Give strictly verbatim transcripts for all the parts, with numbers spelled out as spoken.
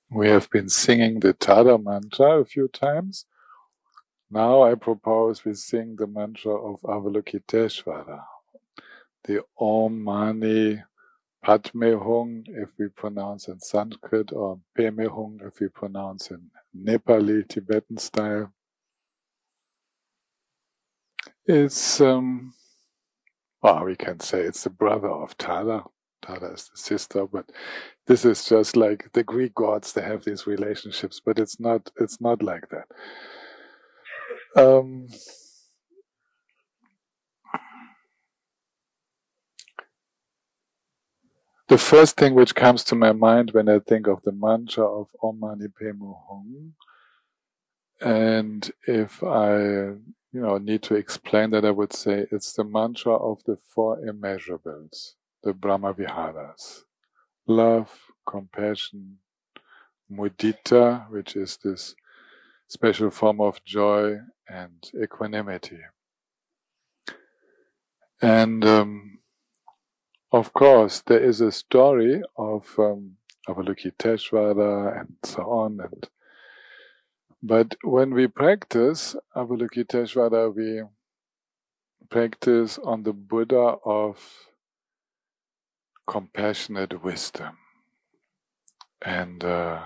We have been singing the Tada mantra a few times. Now I propose we sing the mantra of Avalokiteshvara, the Om Mani Padme Hung, if we pronounce in Sanskrit, or Peme Hung, if we pronounce in Nepali, Tibetan style. It's, um, well, we can say it's the brother of Tada. Tada is the sister, but this is just like the Greek gods, they have these relationships, but it's not, it's not like that. Um, the first thing which comes to my mind when I think of the mantra of Om Mani Padme Hum, and if I, you know, need to explain that, I would say it's the mantra of the four immeasurables, the Brahma Viharas: love, compassion, mudita, which is this special form of joy, and equanimity. And um, of course, there is a story of um, Avalokiteshvara and so on. And but when we practice Avalokiteshvara, we practice on the Buddha of compassionate wisdom. And uh,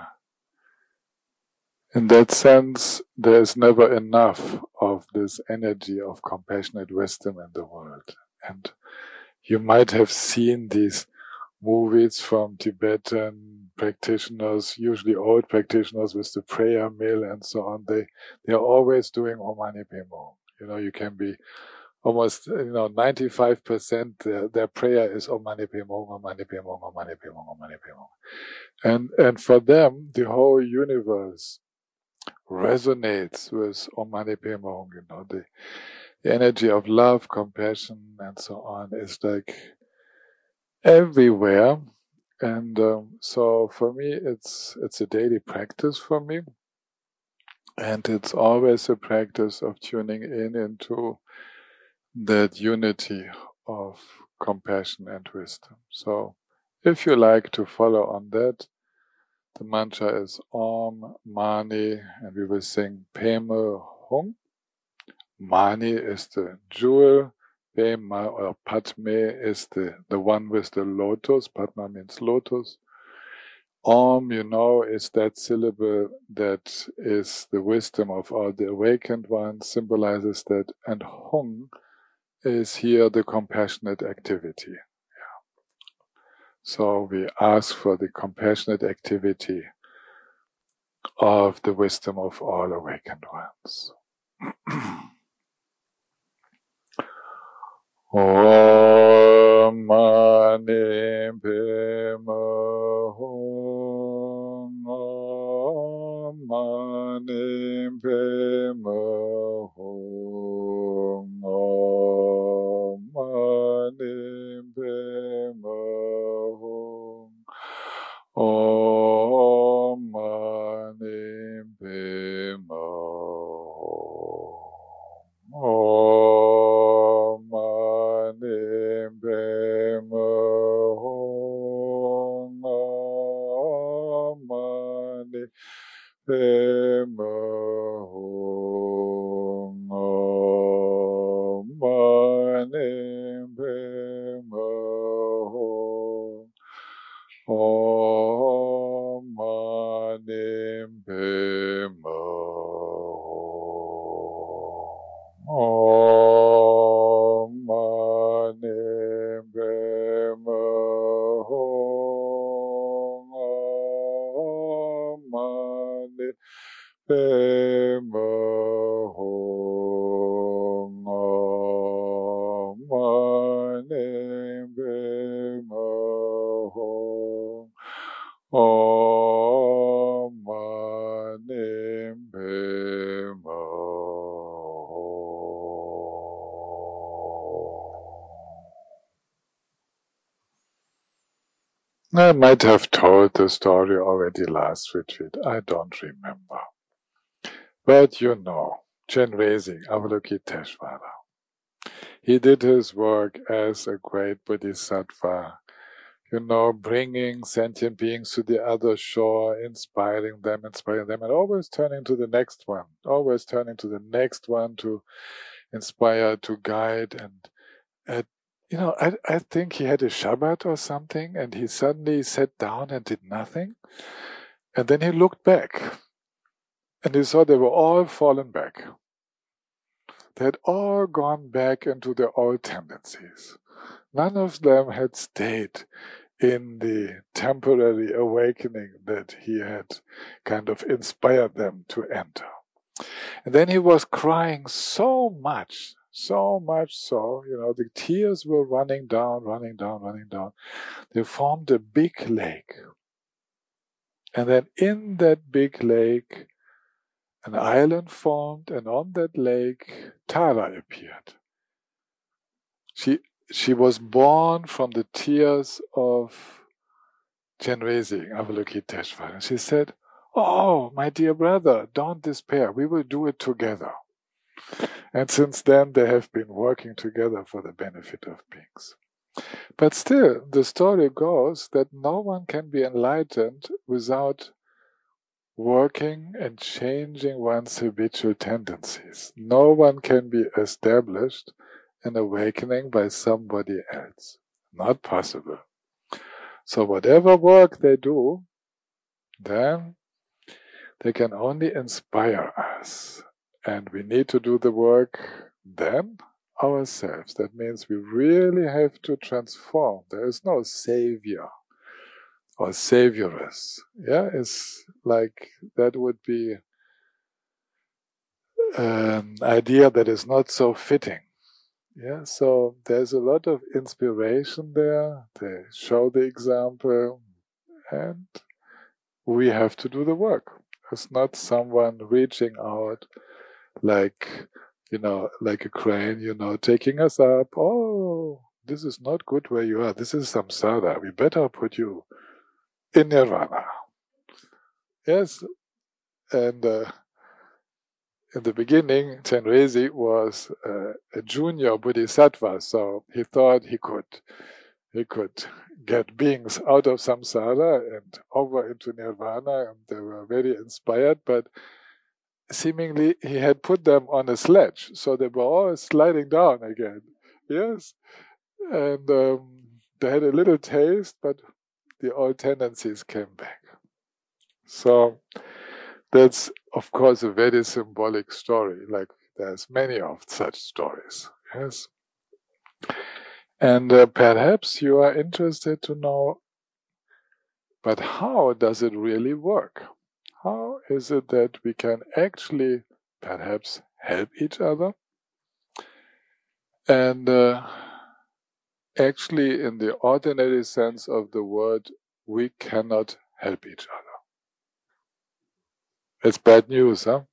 in that sense, there is never enough of this energy of compassionate wisdom in the world. And you might have seen these movies from Tibetan practitioners, usually old practitioners with the prayer mill and so on. They they are always doing Om Mani Padme Hum. You know, you can be almost, you know, ninety-five percent their, their prayer is Om Mani Padme Hum, Om Mani Padme Hum, Om Mani Padme Hum, Om Mani Padme Hum. And and for them, the whole universe resonates with Om Mani Padme Hum. You know, the, the energy of love, compassion, and so on is like everywhere. And um, so for me, it's it's a daily practice for me, and it's always a practice of tuning in into that unity of compassion and wisdom. So if you like to follow on that, the mantra is Om Mani, and we will sing Padme Hum. Mani is the jewel, Padma or Padme is the, the one with the lotus. Padma means lotus. Om, you know, is that syllable that is the wisdom of all the awakened ones, symbolizes that. And Hung is here the compassionate activity. Yeah. So we ask for the compassionate activity of the wisdom of all awakened ones. Om Mani Padme Hum, Om Mani Padme Hum, Om Mani Padme Hum, Om Mani Padme Hum, Om Mani Padme Hum, Om Mani Padme Hum, Om Mani Padme Hum, Om Mani Padme Hum, Om Mani Padme Hum, Om Mani Padme Hum, Om Mani Padme Hum, Om Mani Padme Hum. I might have told the story already last retreat. I don't remember. But you know, Chenrezig, Avalokiteshvara. He did his work as a great bodhisattva, you know, bringing sentient beings to the other shore, inspiring them, inspiring them, and always turning to the next one, always turning to the next one to inspire, to guide. And, uh, you know, I, I think he had a Shabbat or something, and he suddenly sat down and did nothing. And then he looked back, and he saw they were all fallen back. They had all gone back into their old tendencies. None of them had stayed in the temporary awakening that he had kind of inspired them to enter. And then he was crying so much, so much so, you know, the tears were running down, running down, running down. They formed a big lake. And then in that big lake, an island formed, and on that lake, Tara appeared. She she was born from the tears of Chenrezig, Avalokiteshvara. And she said, "Oh, my dear brother, don't despair. We will do it together." And since then, they have been working together for the benefit of beings. But still, the story goes that no one can be enlightened without working and changing one's habitual tendencies. No one can be established in awakening by somebody else. Not possible. So whatever work they do, then they can only inspire us. And we need to do the work then ourselves. That means we really have to transform. There is no savior or savioress. Yeah, it's like that would be an idea that is not so fitting. Yeah, so there's a lot of inspiration there. They show the example, and we have to do the work. It's not someone reaching out like, you know, like a crane, you know, taking us up. Oh, this is not good where you are. This is samsara. We better put you in nirvana. Yes, and uh, in the beginning, Chenrezig was uh, a junior bodhisattva, so he thought he could he could get beings out of samsara and over into nirvana, and they were very inspired, but seemingly he had put them on a sledge, so they were all sliding down again. Yes, and um, they had a little taste, but the old tendencies came back. So that's, of course, a very symbolic story, like there's many of such stories, yes. And uh, perhaps you are interested to know, but how does it really work? How is it that we can actually perhaps help each other? And uh, actually, in the ordinary sense of the word, we cannot help each other. It's bad news, huh?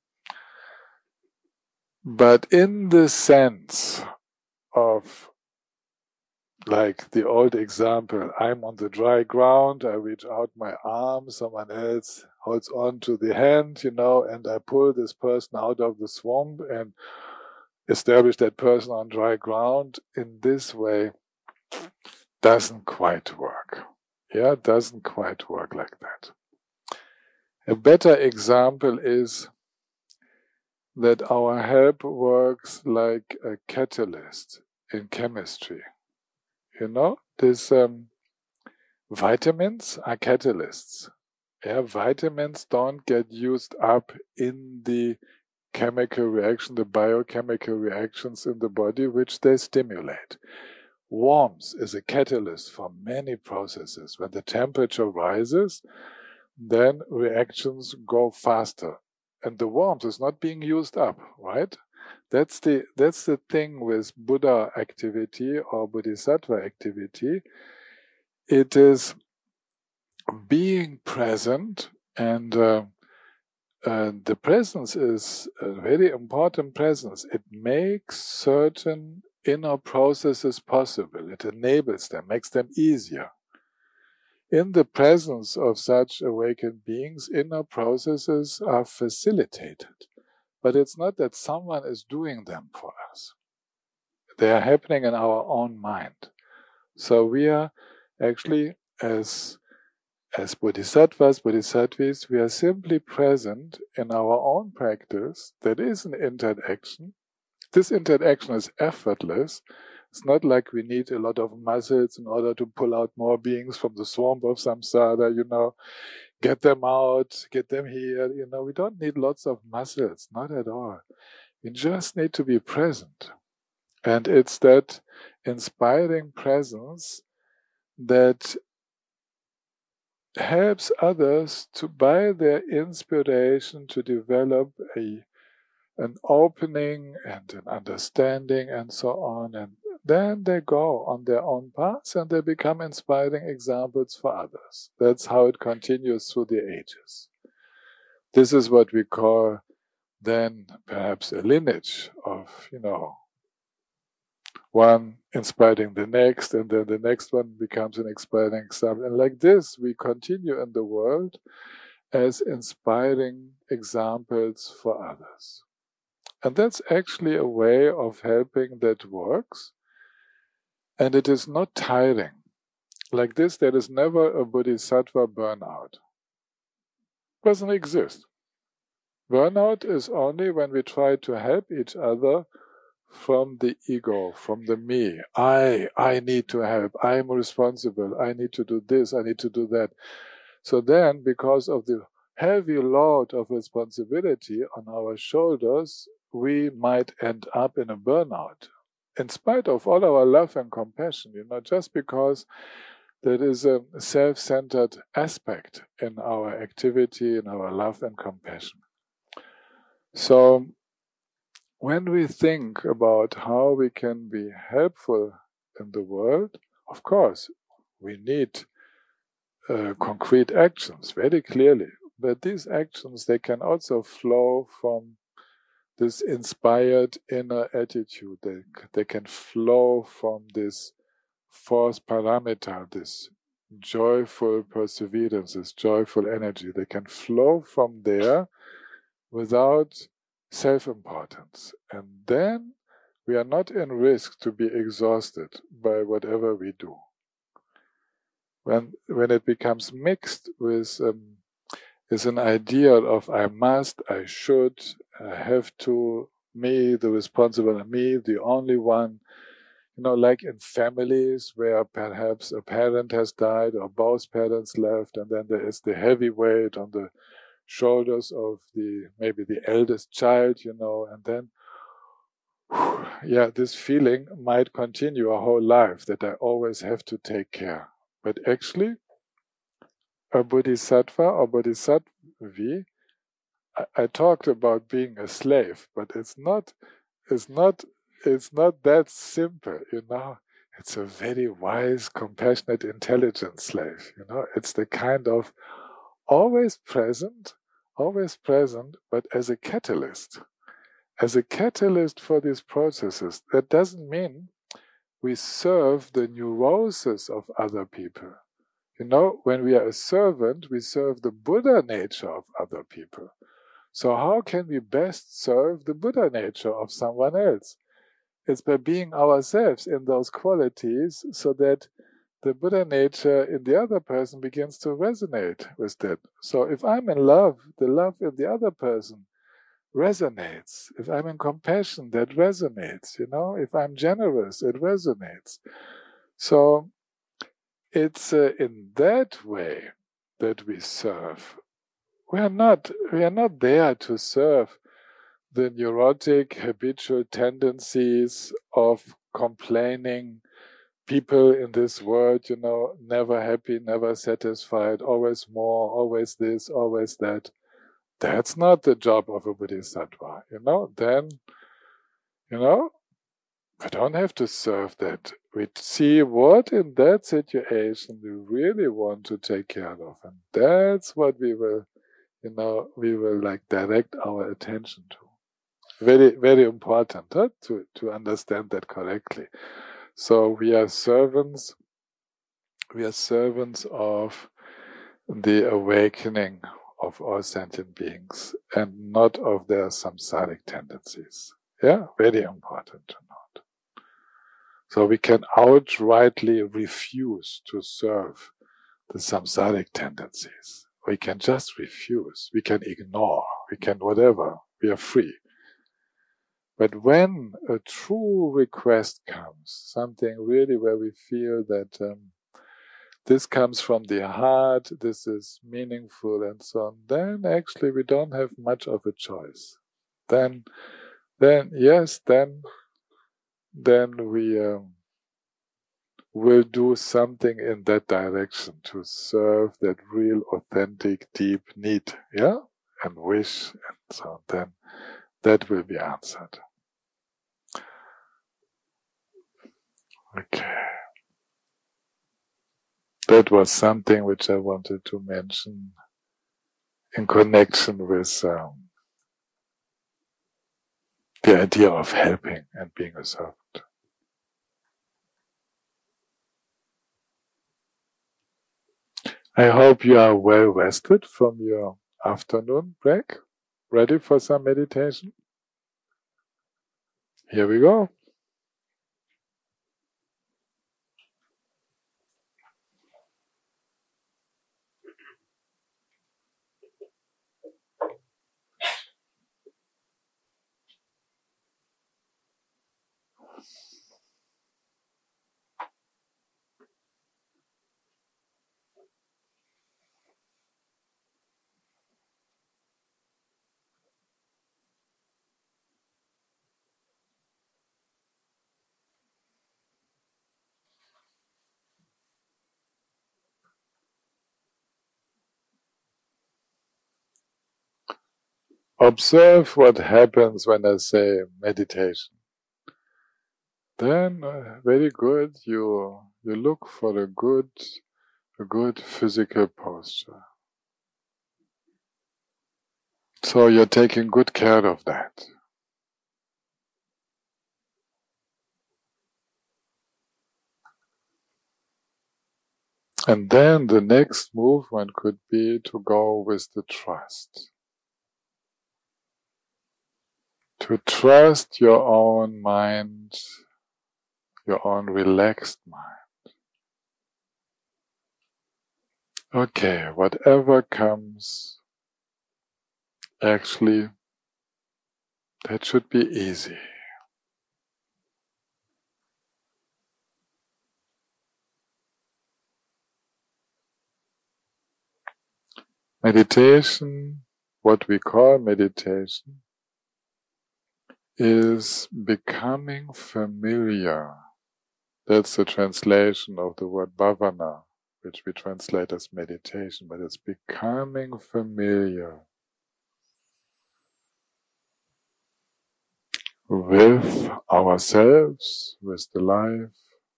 But in the sense of, like the old example, I'm on the dry ground, I reach out my arm, someone else holds on to the hand, you know, and I pull this person out of the swamp and establish that person on dry ground. In this way, doesn't quite work. Yeah, doesn't quite work like that. A better example is that our help works like a catalyst in chemistry. You know, these um, vitamins are catalysts. Yeah, vitamins don't get used up in the chemical reaction, the biochemical reactions in the body, which they stimulate. Warmth is a catalyst for many processes. When the temperature rises, then reactions go faster. And the warmth is not being used up, right? That's the that's the thing with Buddha activity or Bodhisattva activity. It is being present, and uh, uh, the presence is a very important presence. It makes certain inner processes possible. It enables them, makes them easier. In the presence of such awakened beings, inner processes are facilitated. But it's not that someone is doing them for us. They are happening in our own mind. So we are actually as as bodhisattvas, bodhisattvas, we are simply present in our own practice. That is an interaction. This interaction is effortless. It's not like we need a lot of muscles in order to pull out more beings from the swamp of samsara, you know, get them out, get them here, you know. We don't need lots of muscles, not at all. We just need to be present. And it's that inspiring presence that helps others to, by their inspiration, to develop a an opening and an understanding and so on. And then they go on their own paths and they become inspiring examples for others. That's how it continues through the ages. This is what we call then perhaps a lineage of, you know, one inspiring the next, and then the next one becomes an inspiring example. And like this, we continue in the world as inspiring examples for others. And that's actually a way of helping that works. And it is not tiring. Like this, there is never a bodhisattva burnout. It doesn't exist. Burnout is only when we try to help each other from the ego, from the me. I, I need to help. I am responsible. I need to do this. I need to do that. So then, because of the heavy load of responsibility on our shoulders, we might end up in a burnout. In spite of all our love and compassion, you know, just because there is a self-centered aspect in our activity, in our love and compassion. So, when we think about how we can be helpful in the world, of course, we need uh, concrete actions, very clearly. But these actions, they can also flow from this inspired inner attitude. They, they can flow from this force parameter, this joyful perseverance, this joyful energy. They can flow from there without self-importance. And then we are not in risk to be exhausted by whatever we do. When when it becomes mixed with um, is an idea of I must, I should, I have to, me, the responsible, me, the only one, you know, like in families where perhaps a parent has died or both parents left, and then there is the heavy weight on the shoulders of the maybe the eldest child, you know, and then whew, yeah, this feeling might continue a whole life that I always have to take care. But actually, a bodhisattva or bodhisattvi, I, I talked about being a slave, but it's not, it's not, it's not that simple, you know. It's a very wise, compassionate, intelligent slave, you know. It's the kind of always present, always present, but as a catalyst. As a catalyst for these processes. That doesn't mean we serve the neurosis of other people. You know, when we are a servant, we serve the Buddha nature of other people. So how can we best serve the Buddha nature of someone else? It's by being ourselves in those qualities so that the Buddha nature in the other person begins to resonate with that. So if I'm in love, the love in the other person resonates. If I'm in compassion, that resonates, you know. If I'm generous, it resonates. So it's uh, in that way that we serve. We are not, we are not there to serve the neurotic, habitual tendencies of complaining people in this world, you know, never happy, never satisfied, always more, always this, always that. That's not the job of a bodhisattva, you know. Then, you know, we don't have to serve that. We see what in that situation we really want to take care of. And that's what we will, you know, we will like direct our attention to. Very, very important huh? to, to understand that correctly. So we are servants, we are servants of the awakening of all sentient beings and not of their samsaric tendencies. Yeah, very important to note. So we can outrightly refuse to serve the samsaric tendencies. We can just refuse, we can ignore, we can whatever, we are free. But when a true request comes, something really where we feel that um, this comes from the heart, this is meaningful and so on, then actually we don't have much of a choice. Then, then yes, then, then we um, will do something in that direction to serve that real, authentic, deep need, yeah, and wish, and so on. Then that will be answered. Okay. That was something which I wanted to mention in connection with um, the idea of helping and being a servant. I hope you are well rested from your afternoon break. Ready for some meditation? Here we go. Observe what happens when I say meditation. Then, uh, very good, you you look for a good, a good physical posture. So you're taking good care of that. And then the next movement could be to go with the trust. To trust your own mind, your own relaxed mind. Okay, whatever comes, actually, that should be easy. Meditation, what we call meditation, is becoming familiar. That's the translation of the word bhavana, which we translate as meditation, but it's becoming familiar with ourselves, with the life,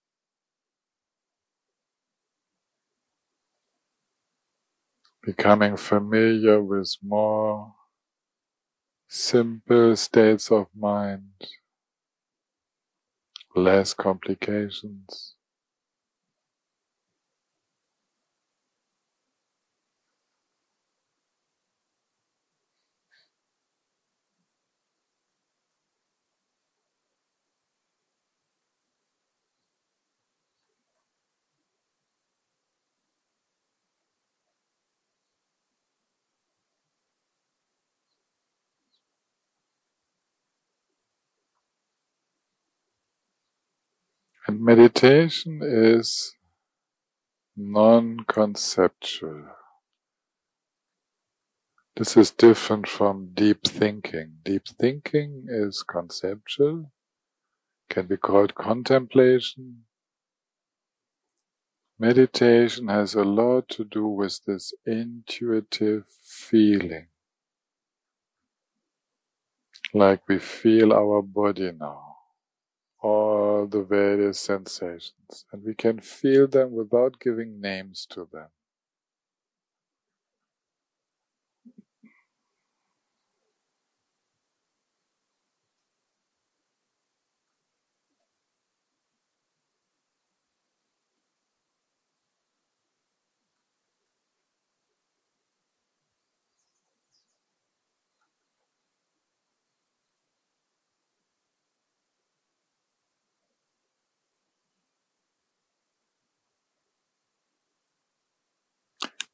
becoming familiar with more simple states of mind, less complications. And meditation is non-conceptual. This is different from deep thinking. Deep thinking is conceptual, can be called contemplation. Meditation has a lot to do with this intuitive feeling, like we feel our body now, all the various sensations, and we can feel them without giving names to them.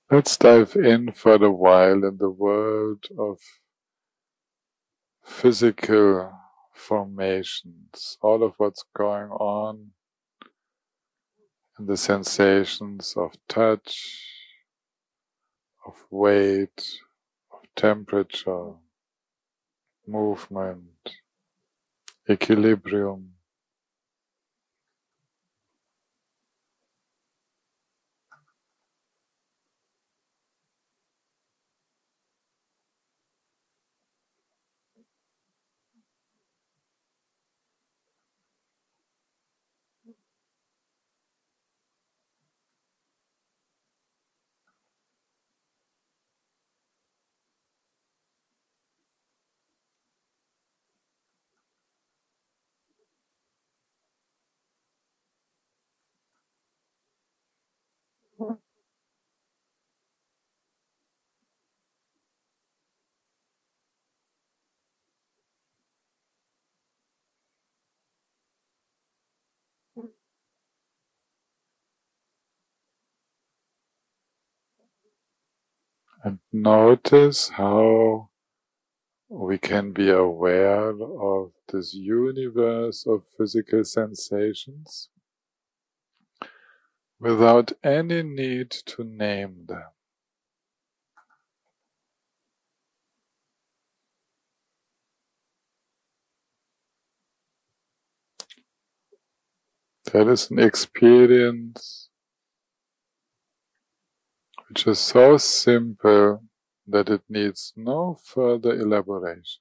Let's dive in for a while in the world of physical formations, all of what's going on in the sensations of touch, of weight, of temperature, movement, equilibrium. And notice how we can be aware of this universe of physical sensations without any need to name them. That is an experience which is so simple that it needs no further elaborations.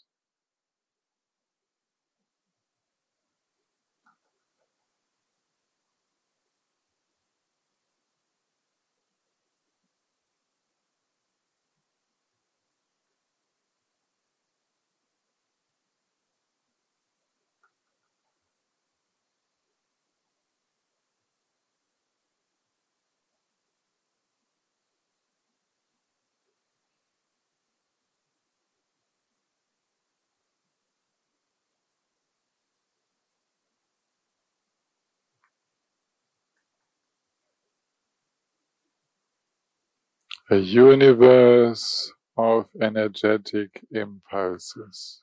A universe of energetic impulses.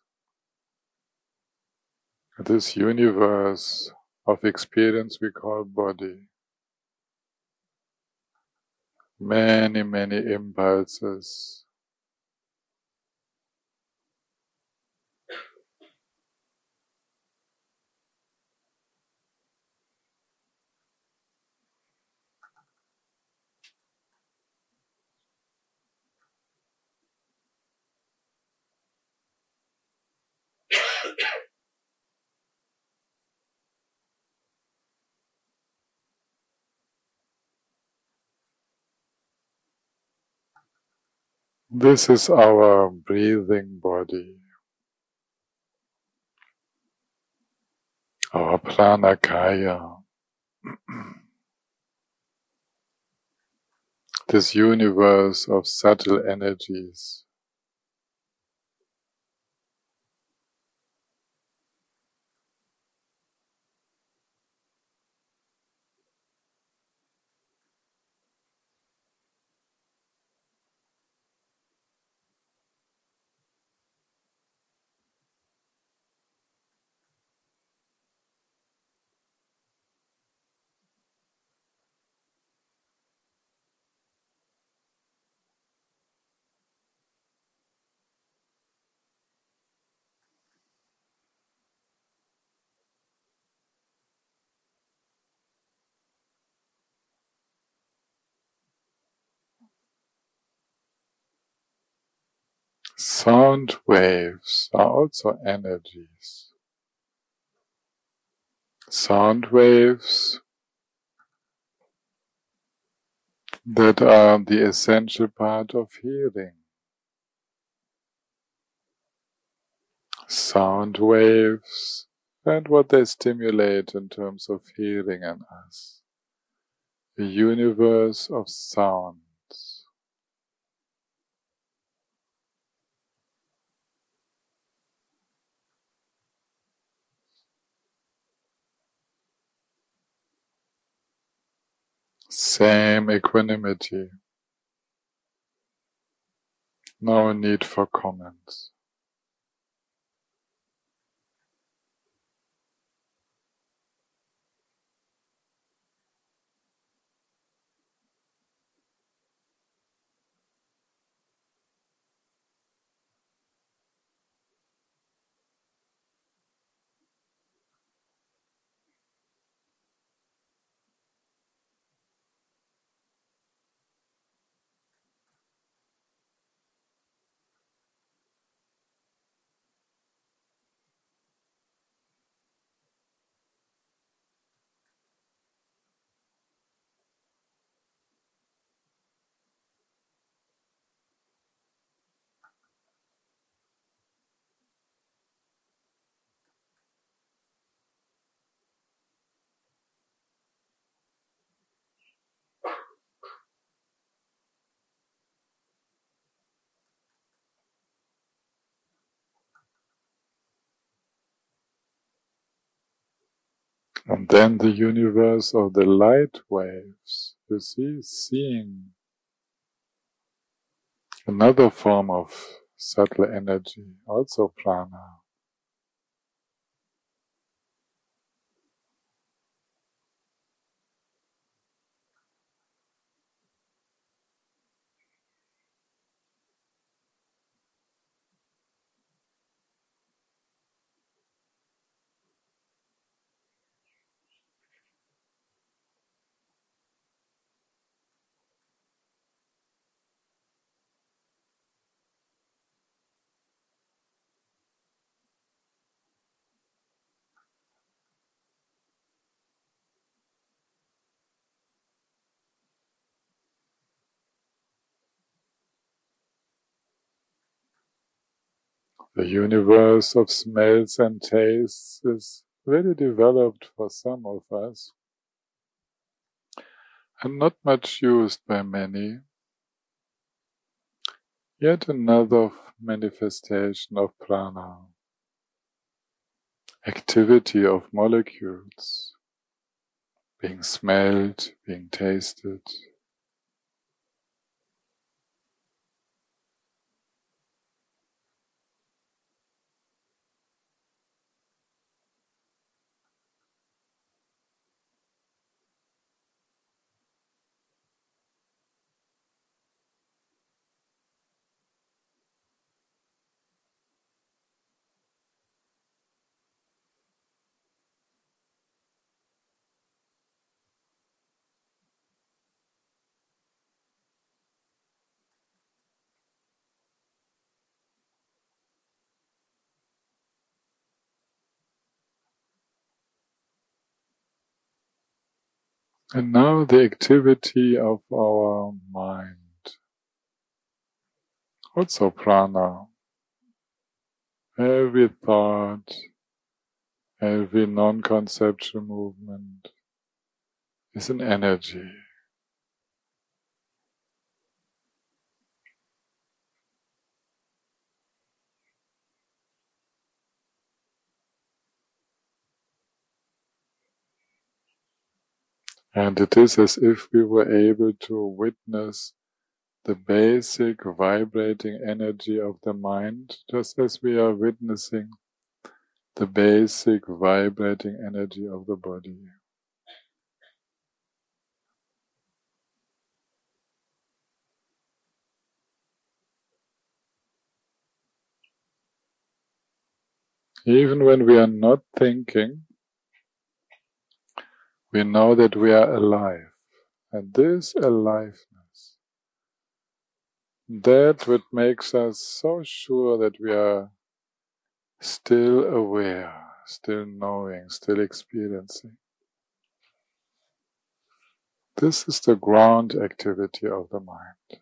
This universe of experience we call body. Many, many impulses. This is our breathing body, our pranakaya. This universe of subtle energies. Sound waves are also energies. Sound waves that are the essential part of hearing. Sound waves and what they stimulate in terms of hearing in us. A universe of sounds. Same equanimity. No need for comments. And then the universe of the light waves, you see, seeing another form of subtle energy, also prana. The universe of smells and tastes is really developed for some of us and not much used by many. Yet another manifestation of prana, activity of molecules, being smelled, being tasted. And now the activity of our mind, also prana. Every thought, every non-conceptual movement is an energy. And it is as if we were able to witness the basic vibrating energy of the mind, just as we are witnessing the basic vibrating energy of the body. Even when we are not thinking, we know that we are alive. And this aliveness, that what makes us so sure that we are still aware, still knowing, still experiencing. This is the ground activity of the mind.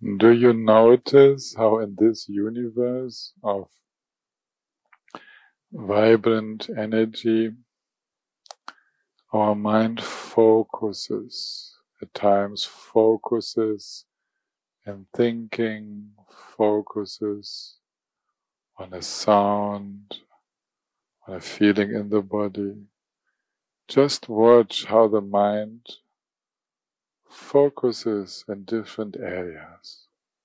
Do you notice how in this universe of vibrant energy our mind focuses, at times focuses in thinking, focuses on a sound, on a feeling in the body. Just watch how the mind focuses in different areas.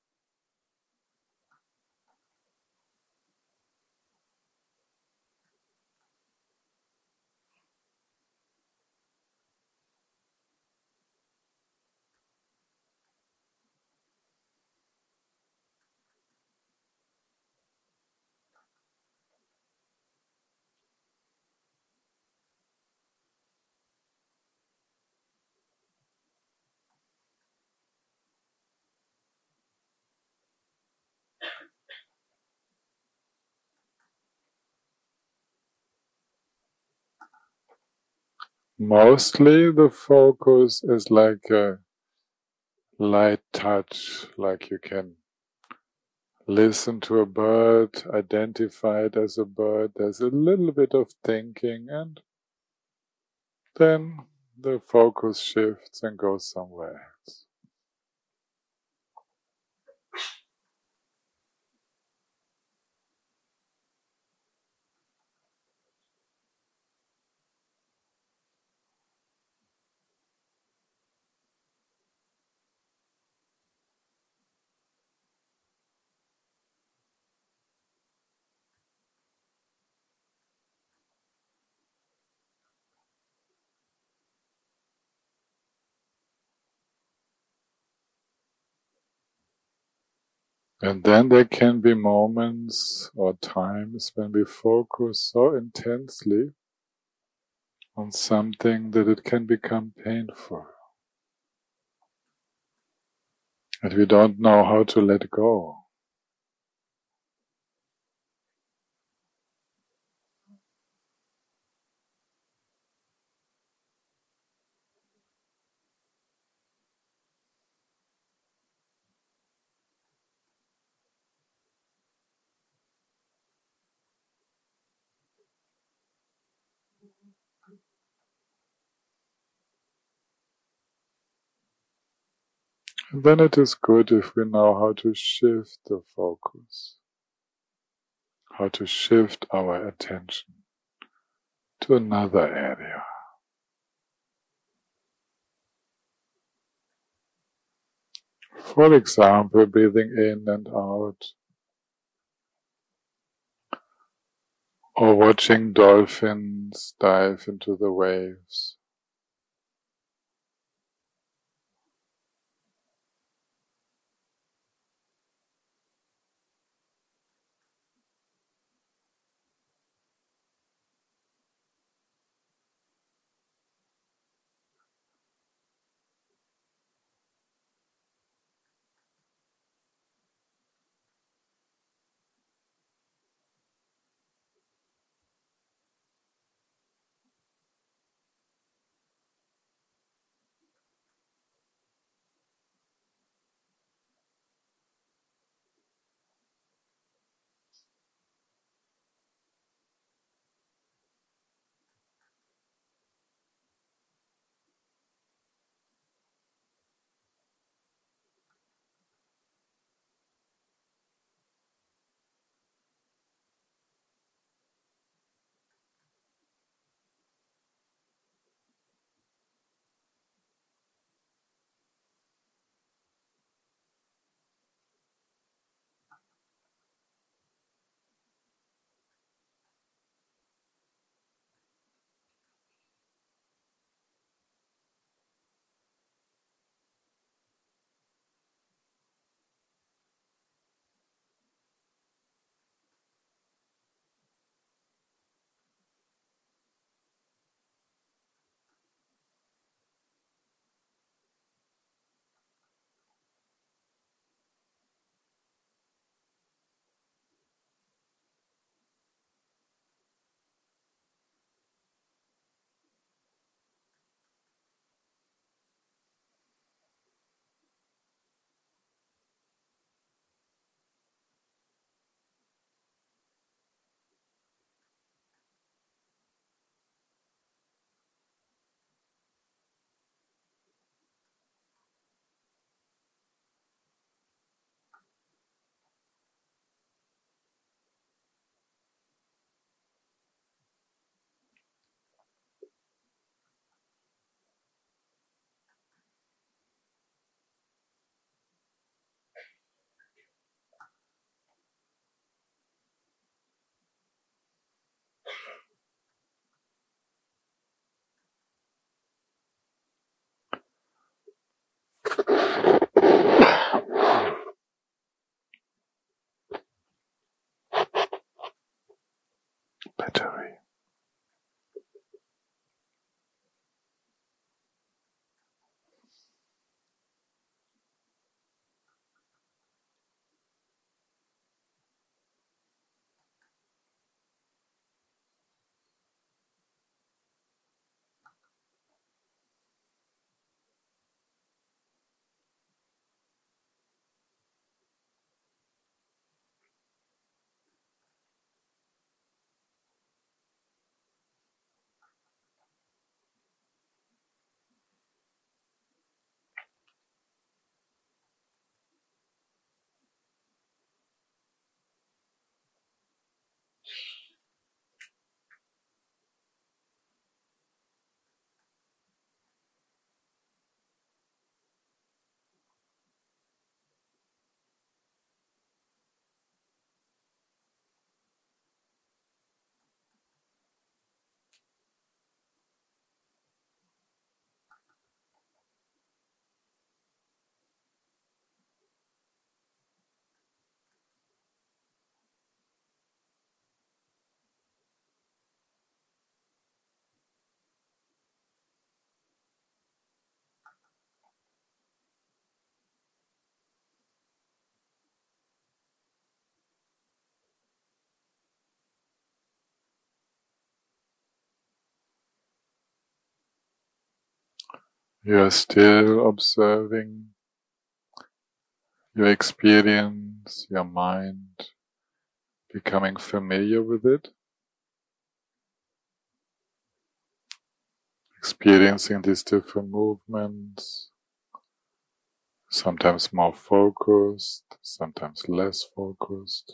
Mostly the focus is like a light touch, like you can listen to a bird, identify it as a bird. There's a little bit of thinking, and then the focus shifts and goes somewhere else. And then there can be moments or times when we focus so intensely on something that it can become painful. And we don't know how to let go. And then it is good if we know how to shift the focus, how to shift our attention to another area. For example, breathing in and out, or watching dolphins dive into the waves. You're still observing your experience, your mind, becoming familiar with it, experiencing these different movements, sometimes more focused, sometimes less focused.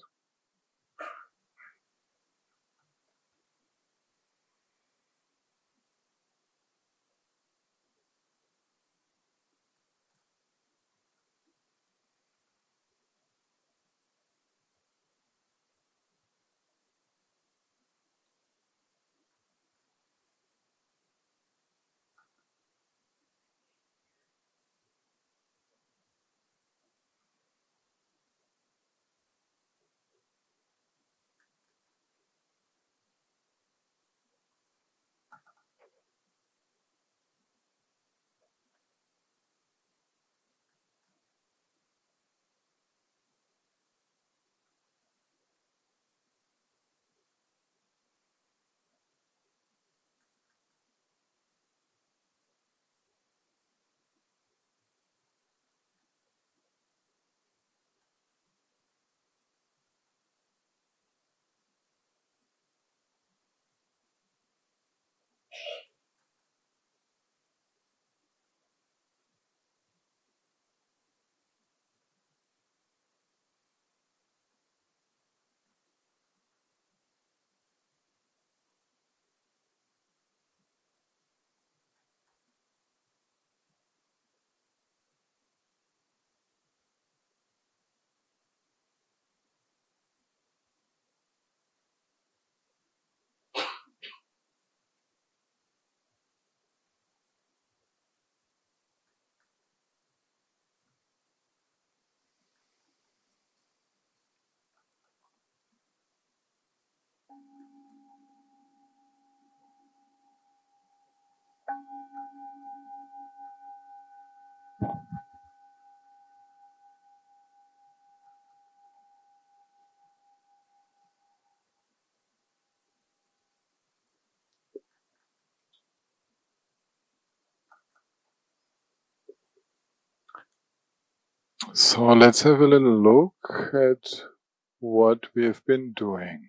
So let's have a little look at what we have been doing.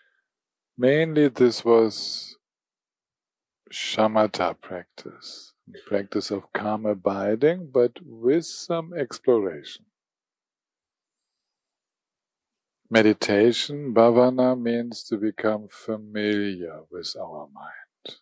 Mainly this was shamatha practice, practice of calm abiding, but with some exploration. Meditation, bhavana, means to become familiar with our mind.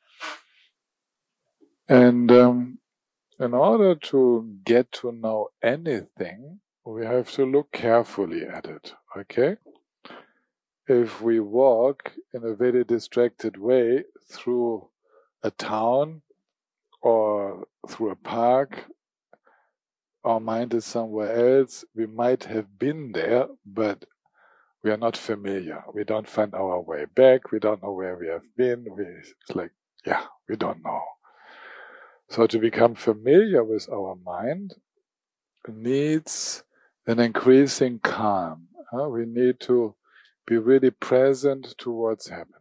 And um, in order to get to know anything, we have to look carefully at it, okay? If we walk in a very distracted way through a town or through a park, our mind is somewhere else. We might have been there, but we are not familiar. We don't find our way back. We don't know where we have been. We, it's like, yeah, we don't know. So to become familiar with our mind needs an increasing calm. Uh, we need to be really present to what's happening.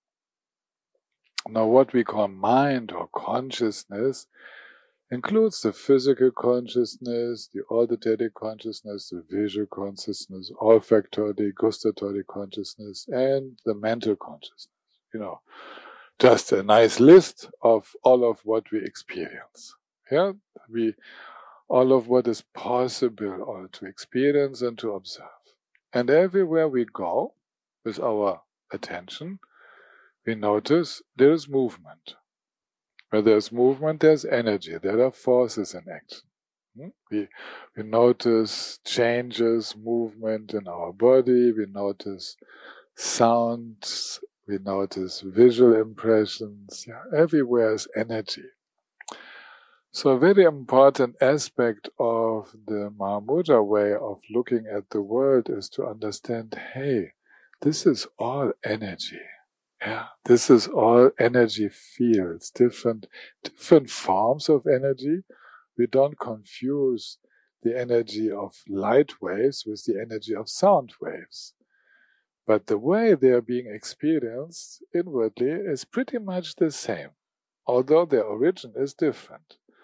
Now, what we call mind or consciousness includes the physical consciousness, the auditory consciousness, the visual consciousness, olfactory, gustatory consciousness, and the mental consciousness. You know, just a nice list of all of what we experience. Yeah, we all of what is possible or to experience and to observe. And everywhere we go with our attention, we notice there is movement. Where there's movement, there's energy. There are forces in action. We, we notice changes, movement in our body. We notice sounds. We notice visual impressions. Yeah, everywhere is energy. So a very important aspect of the Mahamudra way of looking at the world is to understand, hey, this is all energy. Yeah, this is all energy fields, different, different forms of energy. We don't confuse the energy of light waves with the energy of sound waves. But the way they are being experienced inwardly is pretty much the same, although their origin is different.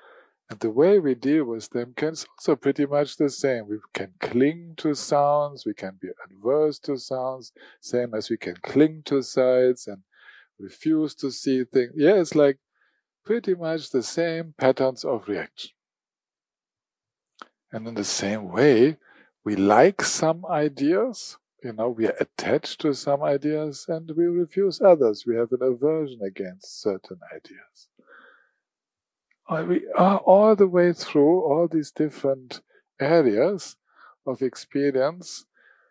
And the way we deal with them can is also pretty much the same. We can cling to sounds, we can be adverse to sounds, same as we can cling to sights and refuse to see things. Yeah, it's like pretty much the same patterns of reaction. And in the same way, we like some ideas, you know, we are attached to some ideas and we refuse others. We have an aversion against certain ideas. We are all the way through all these different areas of experience.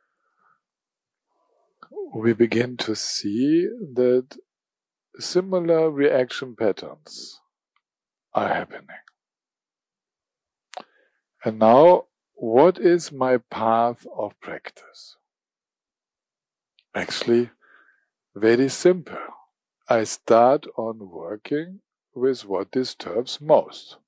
We begin to see that similar reaction patterns are happening. And now, what is my path of practice? Actually, very simple. I start on working with what disturbs most.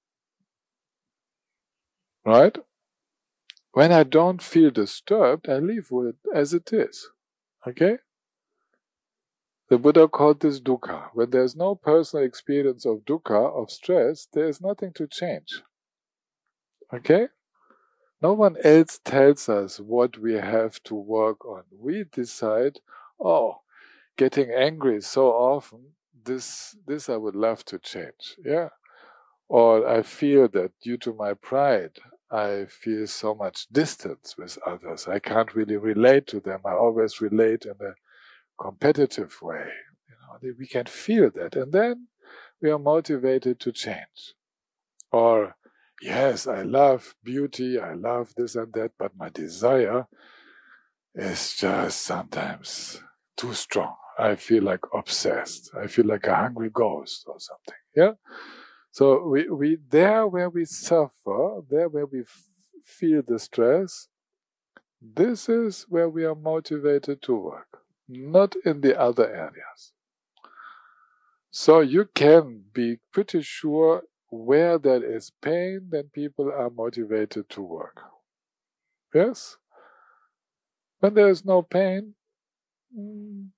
Right? When I don't feel disturbed, I leave it as it is. Okay? The Buddha called this dukkha. When there's no personal experience of dukkha, of stress, there is nothing to change. Okay? No one else tells us what we have to work on. We decide, oh, getting angry so often, this this I would love to change. Yeah? Or I feel that due to my pride, I feel so much distance with others. I can't really relate to them. I always relate in a competitive way. You know, we can feel that. And then we are motivated to change. Or, yes, I love beauty, I love this and that, but my desire is just sometimes too strong. I feel like obsessed. I feel like a hungry ghost or something. Yeah? So we, we there where we suffer, there where we f- feel the stress, this is where we are motivated to work, not in the other areas. So you can be pretty sure where there is pain, then people are motivated to work. Yes? When there is no pain, mm,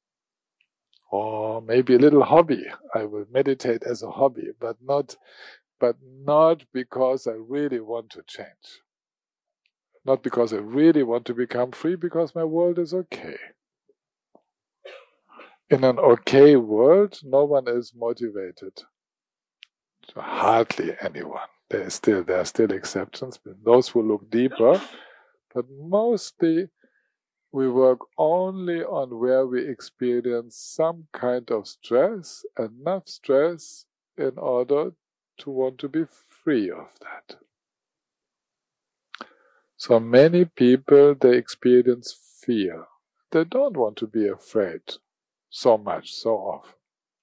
or maybe a little hobby. I will meditate as a hobby, but not, but not because I really want to change. Not because I really want to become free, because my world is okay. In an okay world, no one is motivated. Hardly anyone. There is still there are still exceptions, but those who look deeper. But mostly, we work only on where we experience some kind of stress, enough stress in order to want to be free of that. So many people, they experience fear. They don't want to be afraid so much, so often.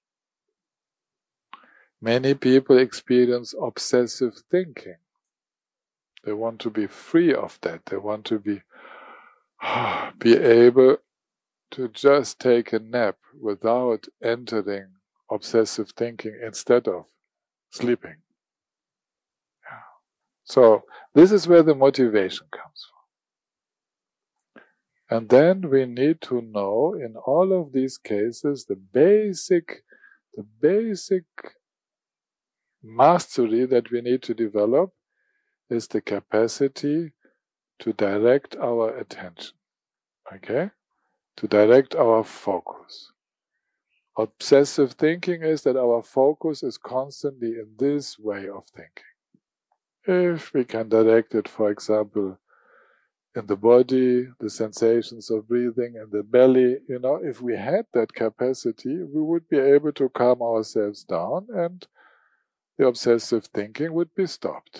Many people experience obsessive thinking. They want to be free of that. They want to be be able to just take a nap without entering obsessive thinking instead of sleeping. Yeah. So this is where the motivation comes from. And then we need to know in all of these cases the basic, the basic mastery that we need to develop is the capacity to direct our attention. Okay? To direct our focus. Obsessive thinking is that our focus is constantly in this way of thinking. If we can direct it, for example, in the body, the sensations of breathing in the belly, you know, if we had that capacity, we would be able to calm ourselves down and the obsessive thinking would be stopped.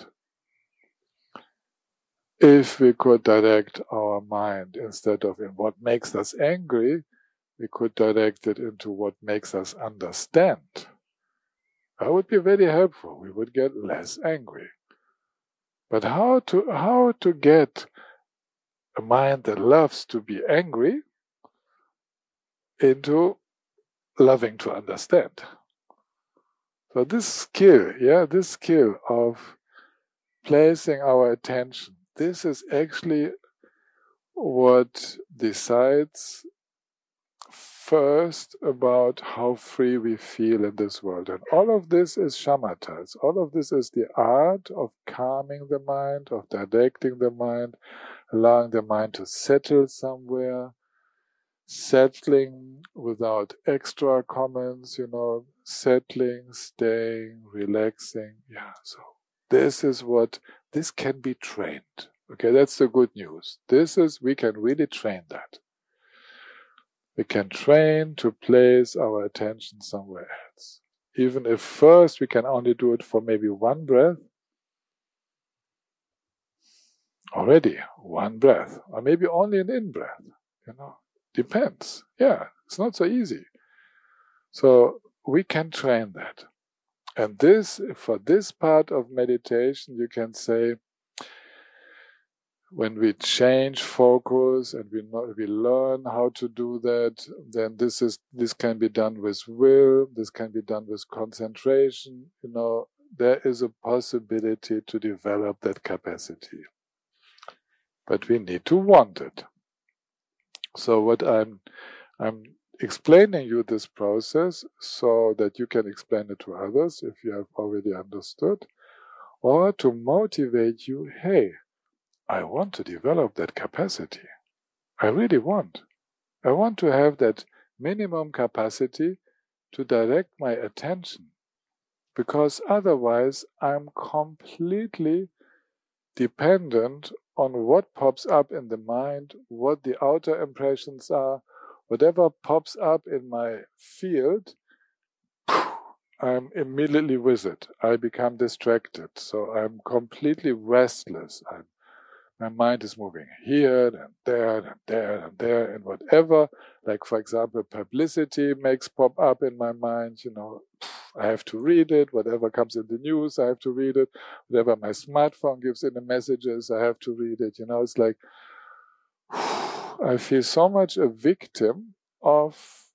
If we could direct our mind instead of in what makes us angry, we could direct it into what makes us understand. That would be very helpful. We would get less angry. But how to how to get a mind that loves to be angry into loving to understand? So this skill, yeah, this skill of placing our attention, this is actually what decides first about how free we feel in this world. And all of this is shamatha. It's, all of this is the art of calming the mind, of directing the mind, allowing the mind to settle somewhere, settling without extra comments, you know, settling, staying, relaxing. Yeah, so this is what, this can be trained. Okay, that's the good news. This is, we can really train that. We can train to place our attention somewhere else. Even if first we can only do it for maybe one breath, already one breath, or maybe only an in-breath, you know, depends. Yeah, it's not so easy. So we can train that. And this, for this part of meditation, you can say, when we change focus and we know, we learn how to do that, then this is this can be done with will, this can be done with concentration. You know, there is a possibility to develop that capacity. But we need to want it. So what I'm I'm explaining you this process so that you can explain it to others if you have already understood, or to motivate you, hey, I want to develop that capacity. I really want. I want to have that minimum capacity to direct my attention, because otherwise I'm completely dependent on what pops up in the mind, what the outer impressions are, whatever pops up in my field, I'm immediately with it. I become distracted, so I'm completely restless. I'm My mind is moving here and there and there and there and whatever, like for example, publicity makes pop up in my mind, you know, I have to read it, whatever comes in the news, I have to read it, whatever my smartphone gives in the messages, I have to read it, you know, it's like, I feel so much a victim of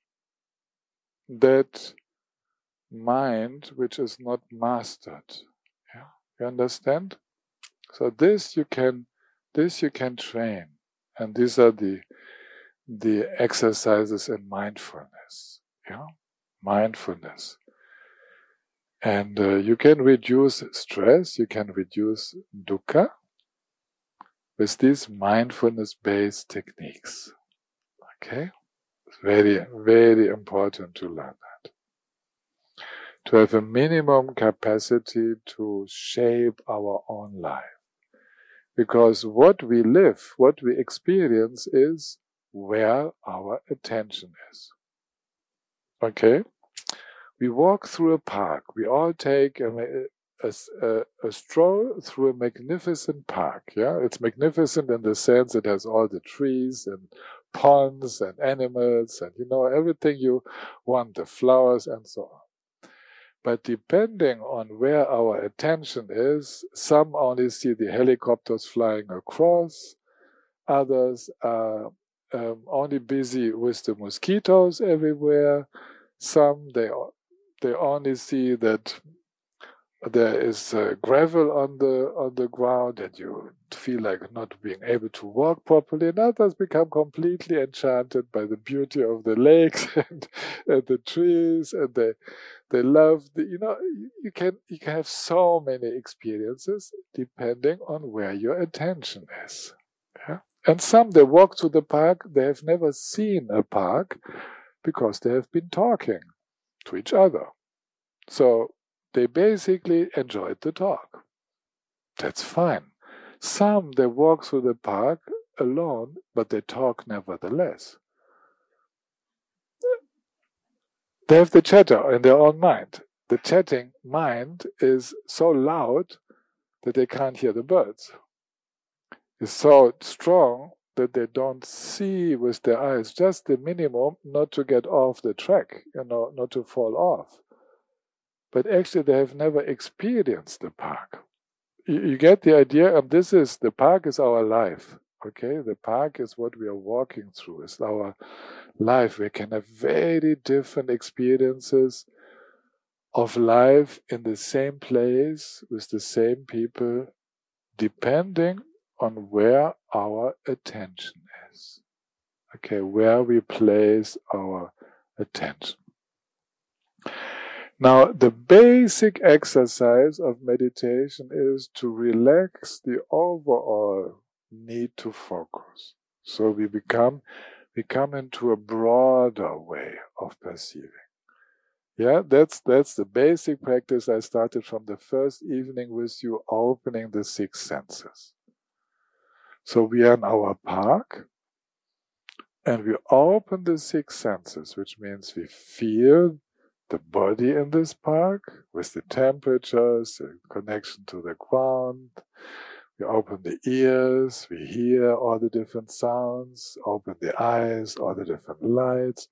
that mind which is not mastered. Yeah, you understand? So this you can This you can train, and these are the the exercises in mindfulness. Yeah, mindfulness, and uh, you can reduce stress. You can reduce dukkha with these mindfulness-based techniques. Okay, it's very very important to learn that. To have a minimum capacity to shape our own life. Because what we live, what we experience is where our attention is. Okay? We walk through a park. We all take a, a, a, a stroll through a magnificent park. Yeah, it's magnificent in the sense it has all the trees and ponds and animals and, you know, everything you want, the flowers and so on. But depending on where our attention is, some only see the helicopters flying across, others are um, only busy with the mosquitoes everywhere, some they they only see that there is uh, gravel on the on the ground and you feel like not being able to walk properly, and others become completely enchanted by the beauty of the lakes and, and the trees, and they they love the, you know, you can you can have so many experiences depending on where your attention is. Yeah? And some, they walk to the park, they have never seen a park because they have been talking to each other. So they basically enjoyed the talk. That's fine. Some, they walk through the park alone, but they talk nevertheless. They have the chatter in their own mind. The chatting mind is so loud that they can't hear the birds. It's so strong that they don't see with their eyes, just the minimum, not to get off the track, you know, not to fall off. But actually they have never experienced the park. You, you get the idea, and this is, the park is our life, okay? The park is what we are walking through, it's our life. We can have very different experiences of life in the same place, with the same people, depending on where our attention is. Okay, where we place our attention. Now, the basic exercise of meditation is to relax the overall need to focus. So we become, we come into a broader way of perceiving. Yeah, that's that's the basic practice I started from the first evening with you, opening the six senses. So we are in our park, and we open the six senses, which means we feel the body in this park with the temperatures, the connection to the ground. We open the ears, we hear all the different sounds, open the eyes, all the different lights.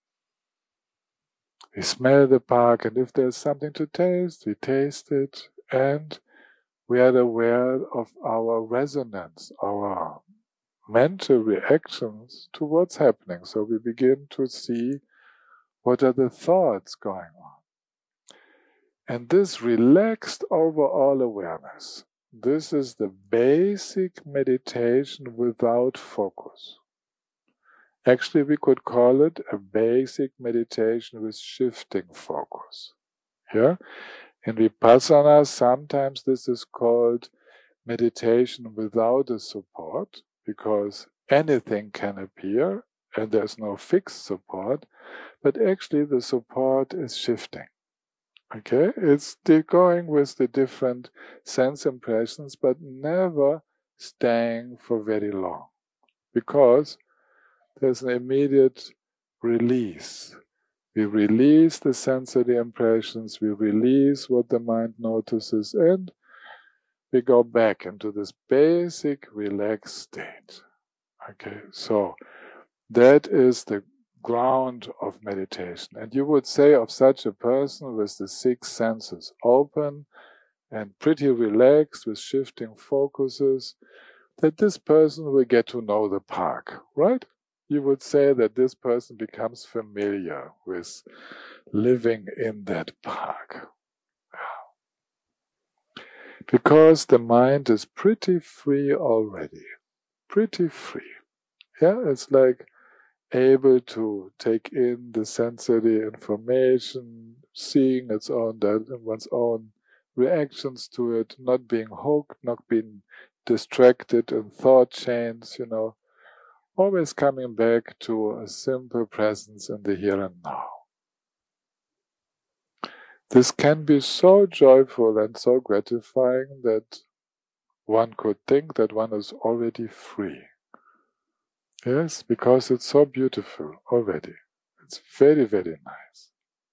We smell the park, and if there's something to taste, we taste it, and we are aware of our resonance, our mental reactions to what's happening. So we begin to see what are the thoughts going on. And this relaxed overall awareness, this is the basic meditation without focus. Actually, we could call it a basic meditation with shifting focus. Yeah? In Vipassana, sometimes this is called meditation without a support, because anything can appear and there's no fixed support, but actually the support is shifting. Okay? It's going with the different sense impressions, but never staying for very long, because there's an immediate release. We release the sensory impressions, we release what the mind notices, and we go back into this basic relaxed state. Okay, so that is the ground of meditation. And you would say of such a person with the six senses open and pretty relaxed with shifting focuses, that this person will get to know the park, right? You would say that this person becomes familiar with living in that park. Because the mind is pretty free already. Pretty free. Yeah, it's like able to take in the sensory information, seeing its own, one's own reactions to it, not being hooked, not being distracted in thought chains, you know, always coming back to a simple presence in the here and now. This can be so joyful and so gratifying that one could think that one is already free. Yes, because it's so beautiful already. It's very, very nice.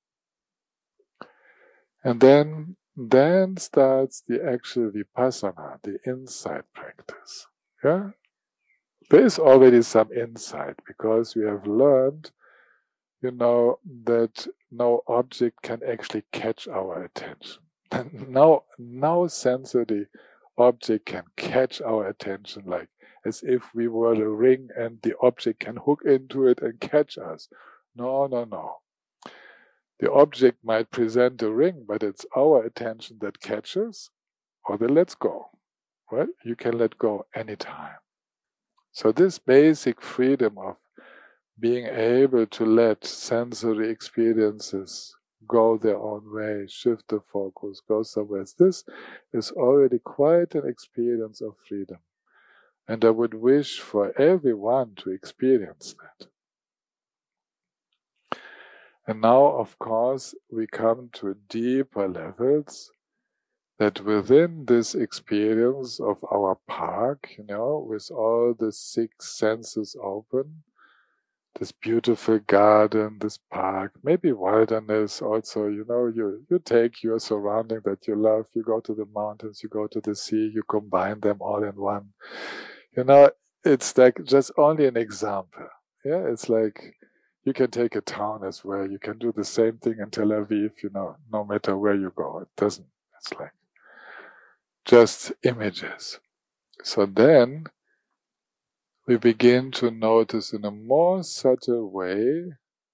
And then, then starts the actual vipassana, the insight practice. Yeah? There is already some insight, because we have learned, you know, that no object can actually catch our attention. no, no sensory object can catch our attention, like as if we were a ring and the object can hook into it and catch us. No, no, no. The object might present a ring, but it's our attention that catches, or the lets go. Right? You can let go anytime. So this basic freedom of being able to let sensory experiences go their own way, shift the focus, go somewhere else, this is already quite an experience of freedom. And I would wish for everyone to experience that. And now, of course, we come to deeper levels, that within this experience of our park, you know, with all the six senses open, this beautiful garden, this park, maybe wilderness also, you know, you, you take your surrounding that you love, you go to the mountains, you go to the sea, you combine them all in one. You know, it's like just only an example. Yeah, it's like you can take a town as well. You can do the same thing in Tel Aviv, you know, no matter where you go. It doesn't, it's like just images. So then we begin to notice in a more subtle way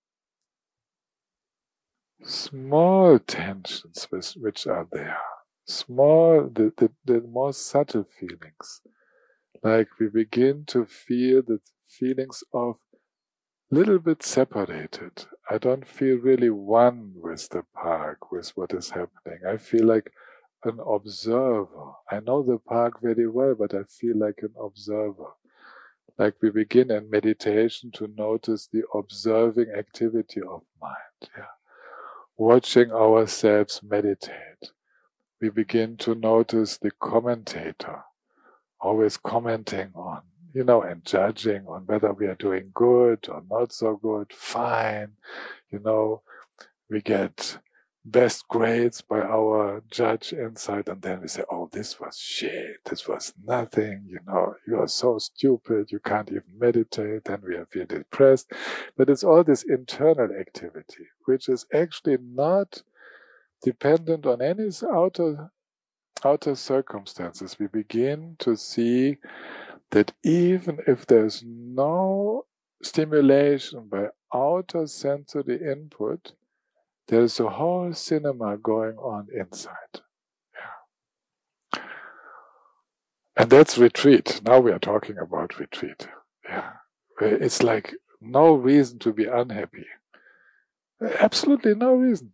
small tensions which are there. Small, the, the, the more subtle feelings. Like we begin to feel the feelings of little bit separated. I don't feel really one with the park, with what is happening. I feel like an observer. I know the park very well, but I feel like an observer. Like we begin in meditation to notice the observing activity of mind. Yeah. Watching ourselves meditate. We begin to notice the commentator, always commenting on, you know, and judging on whether we are doing good or not so good, fine. You know, we get best grades by our judge inside, and then we say, oh, this was shit, this was nothing, you know, you are so stupid, you can't even meditate, then we feel depressed. But it's all this internal activity, which is actually not dependent on any outer, outer circumstances. We begin to see that even if there's no stimulation by outer sensory input, there's a whole cinema going on inside. Yeah. And that's retreat. Now we are talking about retreat. Yeah. It's like no reason to be unhappy. Absolutely no reason.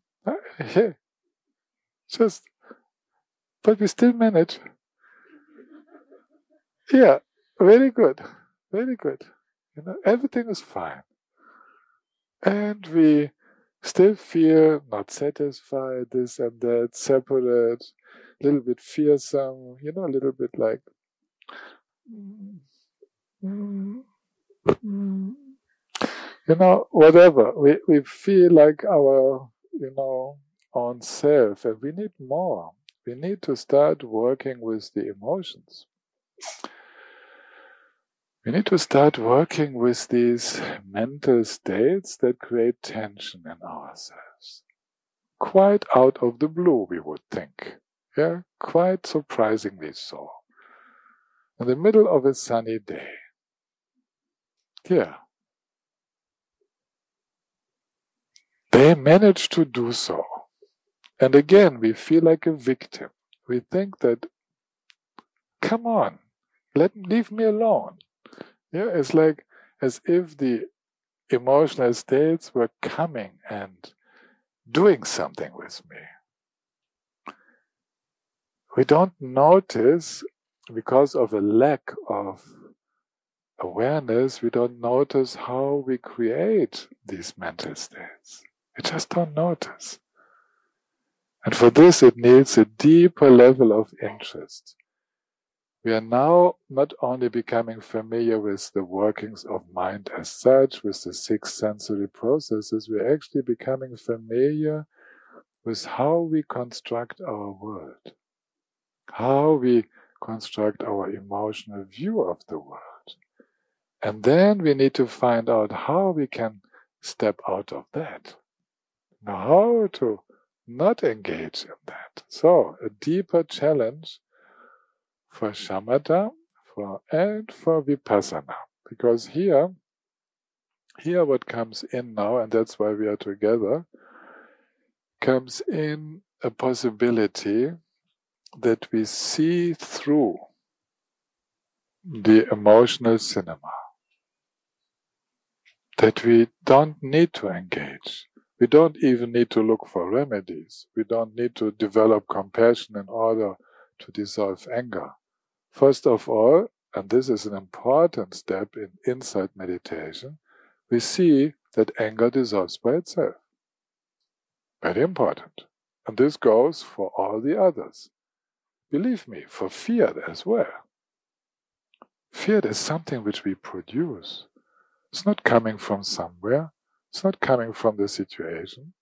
Just, but we still manage. Yeah, very good. Very good. You know, everything is fine. And we still feel not satisfied, this and that, separate, a little bit fearsome, you know, a little bit like, mm, mm, mm, you know, whatever. We, we feel like our, you know, own self, and we need more. We need to start working with the emotions. We need to start working with these mental states that create tension in ourselves. Quite out of the blue, we would think. Yeah, quite surprisingly so. In the middle of a sunny day. Yeah. They manage to do so. And again, we feel like a victim. We think that, come on, let leave me alone. Yeah, it's like as if the emotional states were coming and doing something with me. We don't notice, because of a lack of awareness, we don't notice how we create these mental states. We just don't notice. And for this, it needs a deeper level of interest. We are now not only becoming familiar with the workings of mind as such, with the six sensory processes, we're actually becoming familiar with how we construct our world, how we construct our emotional view of the world. And then we need to find out how we can step out of that, how to not engage in that. So, a deeper challenge for shamatha for, and for vipassana. Because here, here what comes in now, and that's why we are together, comes in a possibility that we see through the emotional cinema. That we don't need to engage. We don't even need to look for remedies. We don't need to develop compassion in order to dissolve anger. First of all, and this is an important step in insight meditation, we see that anger dissolves by itself. Very important. And this goes for all the others. Believe me, for fear as well. Fear is something which we produce. It's not coming from somewhere. It's not coming from the situation.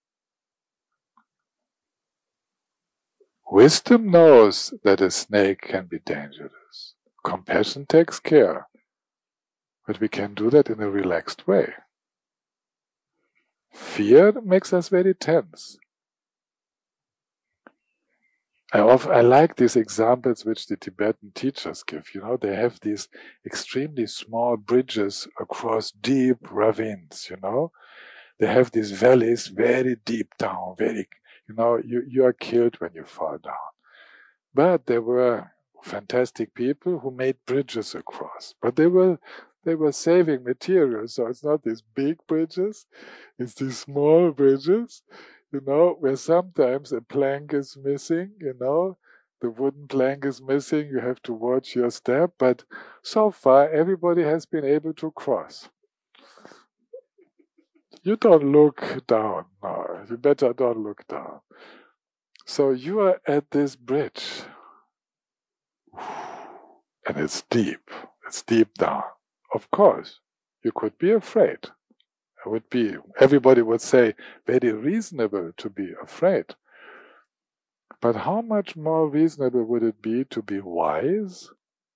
Wisdom knows that a snake can be dangerous. Compassion takes care. But we can do that in a relaxed way. Fear makes us very tense. I, often, I like these examples which the Tibetan teachers give. You know, they have these extremely small bridges across deep ravines, you know. They have these valleys very deep down, very, you know, you, you are killed when you fall down. But there were fantastic people who made bridges across. But they were, they were saving materials. So it's not these big bridges, it's these small bridges, you know, where sometimes a plank is missing, you know, the wooden plank is missing, you have to watch your step, but so far everybody has been able to cross. You don't look down, no, you better don't look down. So you are at this bridge, and it's deep, it's deep down. Of course, you could be afraid. It would be, everybody would say, very reasonable to be afraid. But how much more reasonable would it be to be wise,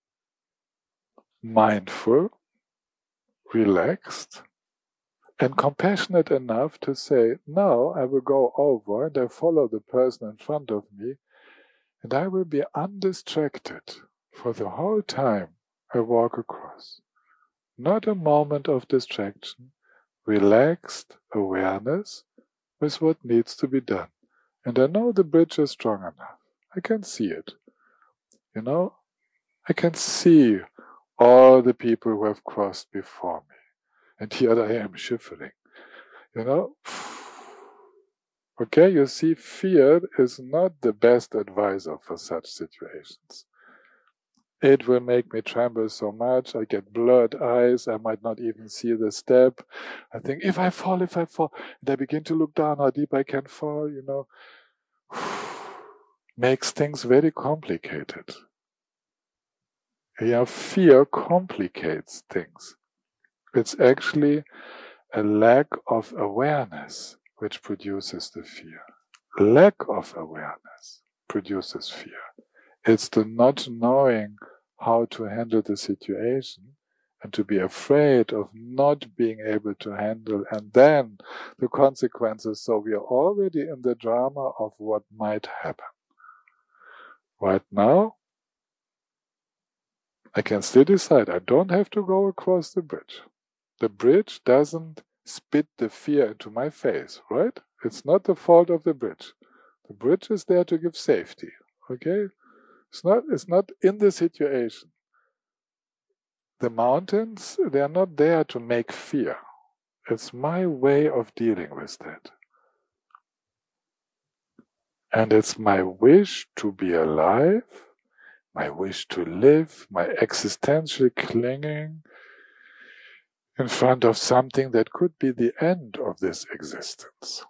mindful, relaxed, and compassionate enough to say, now I will go over and I follow the person in front of me, and I will be undistracted for the whole time I walk across. Not a moment of distraction, relaxed awareness with what needs to be done. And I know the bridge is strong enough. I can see it. You know, I can see all the people who have crossed before me. And here I am shivering. You know? Okay, you see, fear is not the best advisor for such situations. It will make me tremble so much, I get blurred eyes, I might not even see the step. I think, if I fall, if I fall, and I begin to look down how deep I can fall, you know. Makes things very complicated. Yeah, fear complicates things. It's actually a lack of awareness which produces the fear. Lack of awareness produces fear. It's the not knowing how to handle the situation and to be afraid of not being able to handle, and then the consequences. So we are already in the drama of what might happen. Right now, I can still decide I don't have to go across the bridge. The bridge doesn't spit the fear into my face, right? It's not the fault of the bridge. The bridge is there to give safety, okay? It's not, it's not in the situation. The mountains, they are not there to make fear. It's my way of dealing with that. And it's my wish to be alive, my wish to live, my existential clinging in front of something that could be the end of this existence.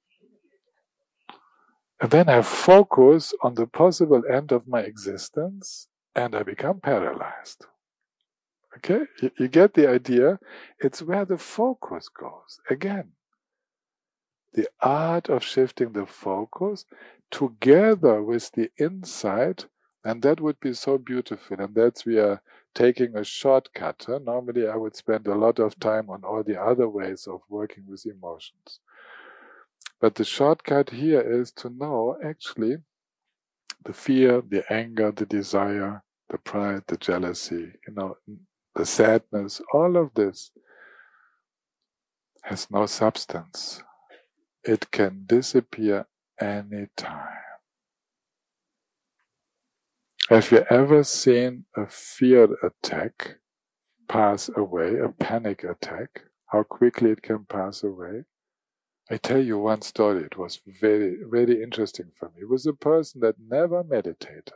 And then I focus on the possible end of my existence and I become paralyzed. Okay? You, you get the idea? It's where the focus goes. Again, the art of shifting the focus together with the insight, and that would be so beautiful. And that's we are taking a shortcut. Huh? Normally I would spend a lot of time on all the other ways of working with emotions. But the shortcut here is to know actually the fear, the anger, the desire, the pride, the jealousy, you know, the sadness, all of this has no substance. It can disappear any time. Have you ever seen a fear attack pass away, a panic attack? How quickly it can pass away? I tell you one story, it was very, very interesting for me. It was a person that never meditated.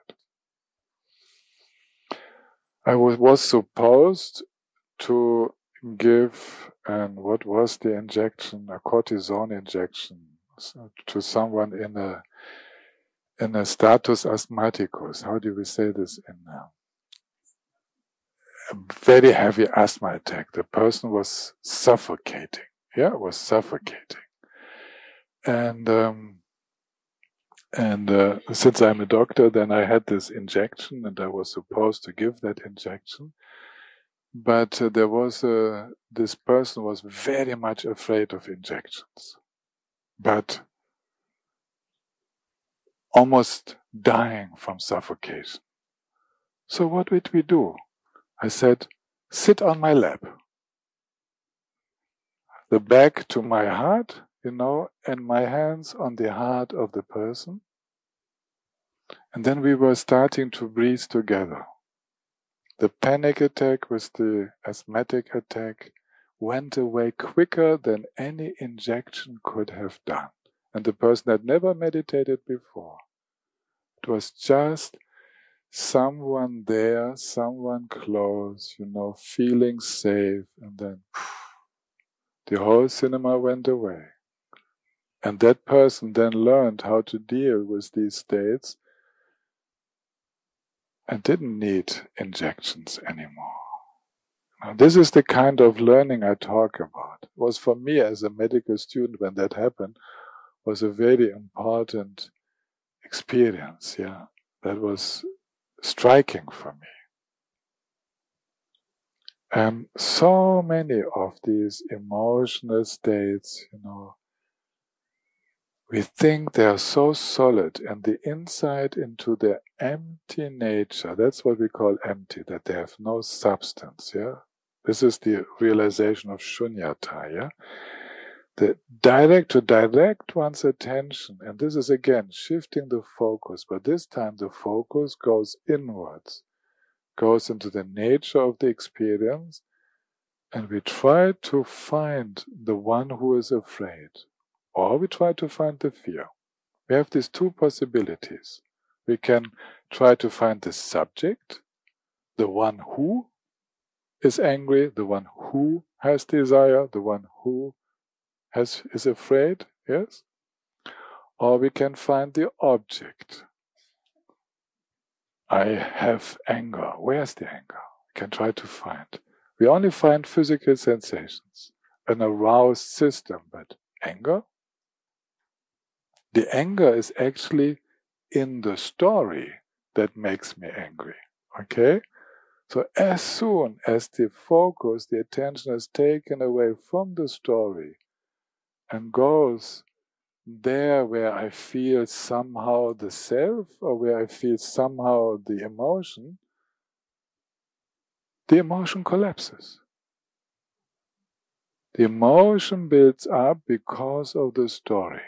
I was, was supposed to give, and what was the injection, a cortisone injection to someone in a in a status asthmaticus. How do we say this in a, a very heavy asthma attack? The person was suffocating. Yeah, was suffocating. And um, and uh, since I'm a doctor, then I had this injection, and I was supposed to give that injection. But uh, there was a, this person was very much afraid of injections, but almost dying from suffocation. So what did we do? I said, sit on my lap. The back to my heart, you know, and my hands on the heart of the person. And then we were starting to breathe together. The panic attack with the asthmatic attack went away quicker than any injection could have done. And the person had never meditated before. It was just someone there, someone close, you know, feeling safe, and then the whole cinema went away. And that person then learned how to deal with these states and didn't need injections anymore. Now, this is the kind of learning I talk about. It was for me as a medical student when that happened, was a very important experience, yeah. That was striking for me. And so many of these emotional states, you know, we think they are so solid, and the insight into their empty nature, that's what we call empty, that they have no substance, yeah? This is the realization of shunyata, yeah? The direct, to direct one's attention, and this is again shifting the focus, but this time the focus goes inwards, goes into the nature of the experience, and we try to find the one who is afraid. Or we try to find the fear. We have these two possibilities. We can try to find the subject, the one who is angry, the one who has desire, the one who has is afraid, yes? Or we can find the object. I have anger. Where's the anger? We can try to find. We only find physical sensations, an aroused system, but anger? The anger is actually in the story that makes me angry, okay? So as soon as the focus, the attention is taken away from the story and goes there where I feel somehow the self or where I feel somehow the emotion, the emotion collapses. The emotion builds up because of the story.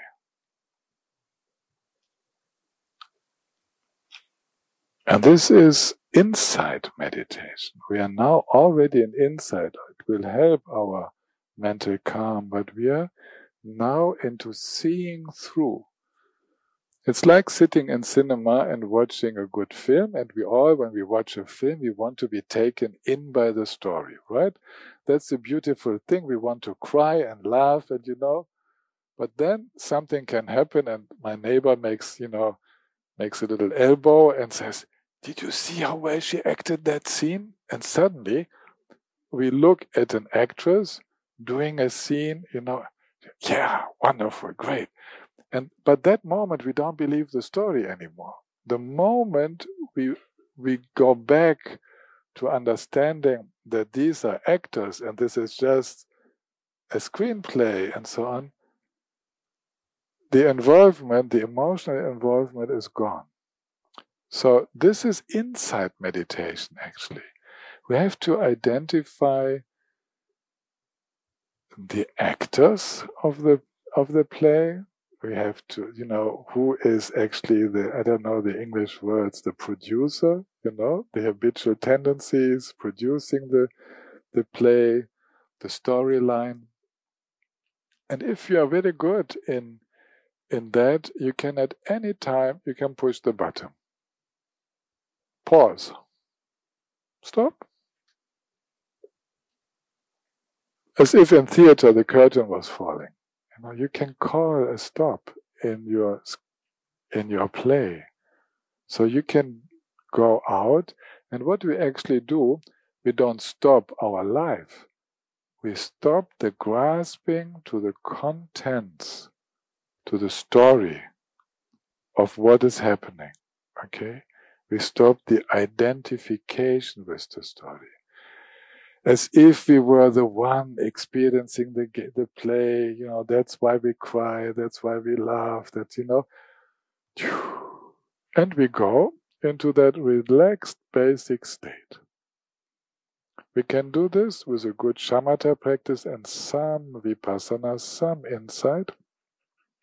And this is insight meditation. We are now already in insight. It will help our mental calm, but we are now into seeing through. It's like sitting in cinema and watching a good film, and we all, when we watch a film, we want to be taken in by the story, right? That's a beautiful thing. We want to cry and laugh, and you know, but then something can happen, and my neighbor makes, you know, makes a little elbow and says, "Did you see how well she acted that scene?" And suddenly we look at an actress doing a scene, you know, yeah, wonderful, great. And but that moment we don't believe the story anymore. The moment we we go back to understanding that these are actors and this is just a screenplay and so on, the involvement, the emotional involvement is gone. So this is insight meditation, actually. We have to identify the actors of the of the play. We have to, you know, who is actually the, I don't know the English words, the producer, you know, the habitual tendencies, producing the the play, the storyline. And if you are very good in in that, you can at any time, you can push the button. Pause. Stop. As if in theater the curtain was falling. You know, you can call a stop in your in your play. So you can go out, and what we actually do, we don't stop our life. We stop the grasping to the contents, to the story of what is happening. Okay? We stop the identification with the story. As if we were the one experiencing the the play, you know, that's why we cry, that's why we laugh, that, you know, and we go into that relaxed basic state. We can do this with a good shamatha practice and some vipassana, some insight.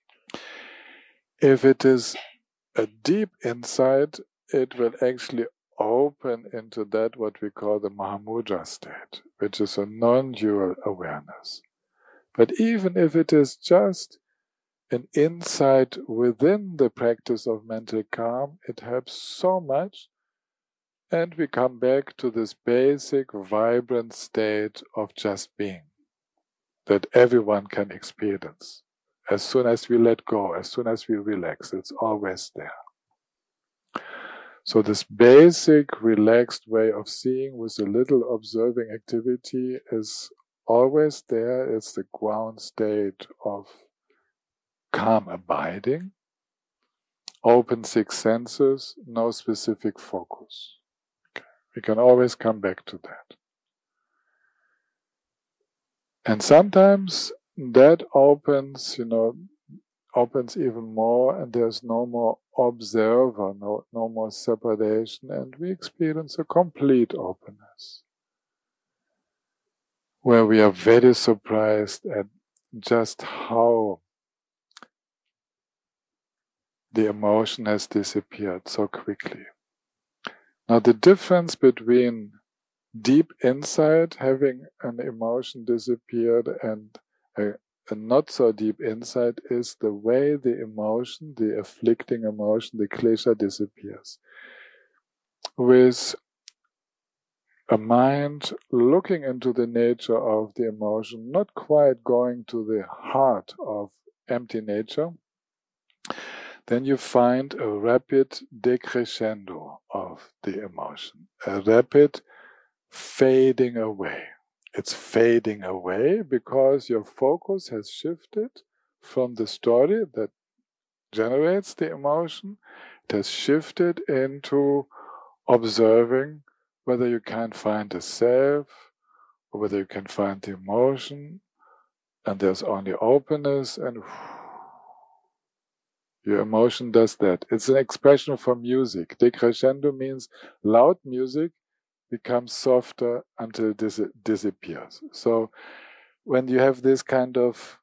If it is a deep insight, it will actually open into that what we call the Mahamudra state, which is a non-dual awareness. But even if it is just an insight within the practice of mental calm, it helps so much. And we come back to this basic, vibrant state of just being that everyone can experience. As soon as we let go, as soon as we relax, it's always there. So this basic, relaxed way of seeing with a little observing activity is always there. It's the ground state of calm abiding, open six senses, no specific focus. Okay. We can always come back to that. And sometimes that opens, you know, opens even more, and there's no more observer, no, no more separation, and we experience a complete openness, where we are very surprised at just how the emotion has disappeared so quickly. Now, the difference between deep insight, having an emotion disappeared, and a, a not so deep insight is the way the emotion, the afflicting emotion, the klesha disappears. With a mind looking into the nature of the emotion, not quite going to the heart of empty nature, then you find a rapid decrescendo of the emotion, a rapid fading away. It's fading away because your focus has shifted from the story that generates the emotion. It has shifted into observing whether you can find a self or whether you can find the emotion, and there's only openness, and your emotion does that. It's an expression for music. Decrescendo means loud music becomes softer until it dis- disappears. So when you have this kind of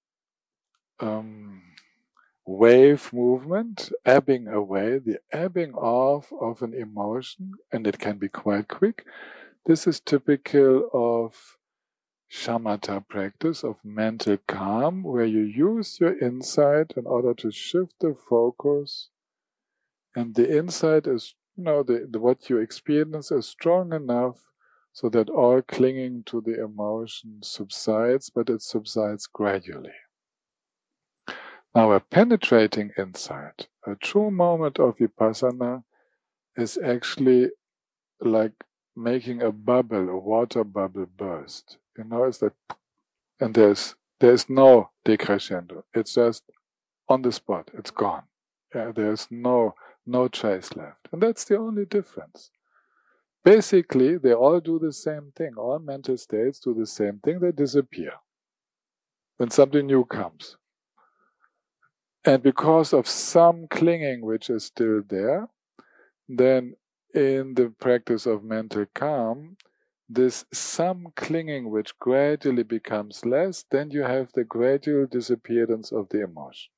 um, wave movement, ebbing away, the ebbing off of an emotion, and it can be quite quick, this is typical of shamatha practice, of mental calm, where you use your insight in order to shift the focus, and the insight is, you know, the, the what you experience is strong enough so that all clinging to the emotion subsides, but it subsides gradually. Now, a penetrating insight, a true moment of vipassana, is actually like making a bubble, a water bubble burst. You know, it's that, and there's there's no decrescendo. It's just on the spot. It's gone. Yeah, there's no no trace left, and that's the only difference. Basically, they all do the same thing. All mental states do the same thing. They disappear when something new comes. And because of some clinging which is still there, then in the practice of mental calm, this some clinging which gradually becomes less, then you have the gradual disappearance of the emotion.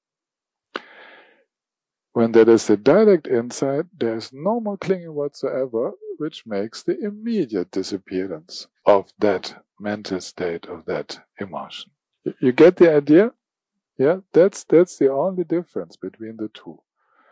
When there is a direct insight, there is no more clinging whatsoever, which makes the immediate disappearance of that mental state, of that emotion. You get the idea? Yeah, that's that's the only difference between the two.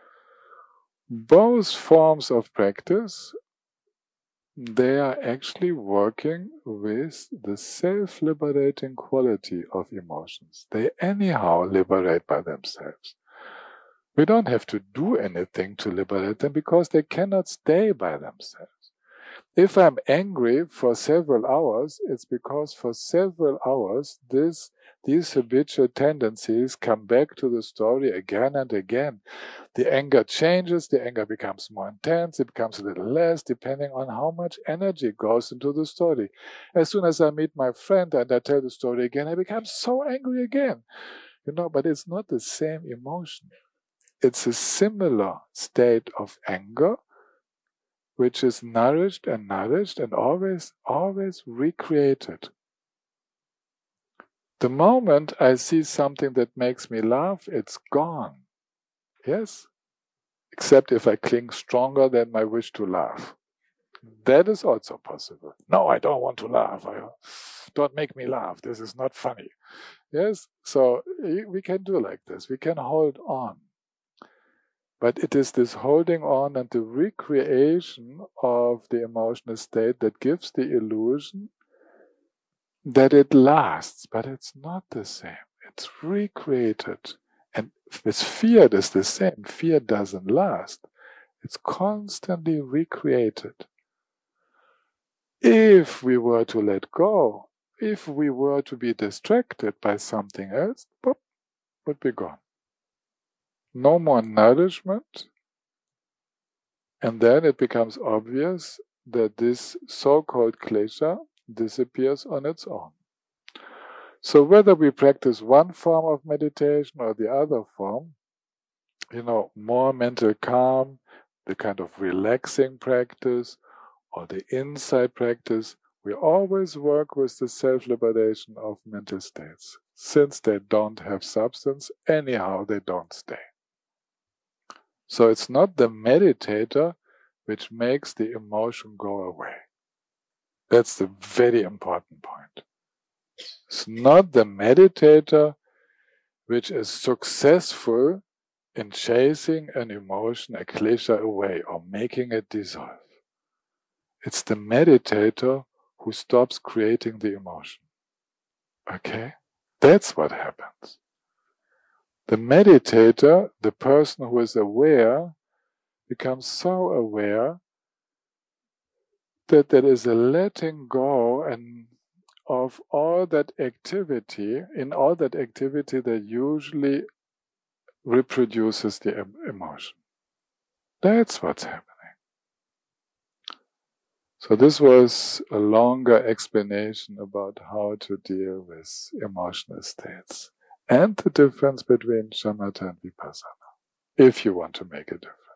Both forms of practice, they are actually working with the self-liberating quality of emotions. They anyhow liberate by themselves. We don't have to do anything to liberate them because they cannot stay by themselves. If I'm angry for several hours, it's because for several hours this these habitual tendencies come back to the story again and again. The anger changes, the anger becomes more intense, it becomes a little less, depending on how much energy goes into the story. As soon as I meet my friend and I tell the story again, I become so angry again. You know, but it's not the same emotion. It's a similar state of anger, which is nourished and nourished and always, always recreated. The moment I see something that makes me laugh, it's gone. Yes? except if I cling stronger than my wish to laugh. That is also possible. No, I don't want to laugh. I, don't make me laugh. This is not funny. Yes, so we can do like this. We can hold on. But it is this holding on and the recreation of the emotional state that gives the illusion that it lasts, but it's not the same. It's recreated. And with fear, it is the same. Fear doesn't last. It's constantly recreated. If we were to let go, if we were to be distracted by something else, pop, would be gone. No more nourishment, and then it becomes obvious that this so-called klesha disappears on its own. So whether we practice one form of meditation or the other form, you know, more mental calm, the kind of relaxing practice, or the insight practice, we always work with the self-liberation of mental states. Since they don't have substance, anyhow they don't stay. So it's not the meditator which makes the emotion go away. That's the very important point. It's not the meditator which is successful in chasing an emotion, a klesha, away or making it dissolve. It's the meditator who stops creating the emotion. Okay? That's what happens. The meditator, the person who is aware, becomes so aware that there is a letting go and of all that activity, in all that activity that usually reproduces the emotion. That's what's happening. So this was a longer explanation about how to deal with emotional states and the difference between shamatha and vipassana, if you want to make a difference.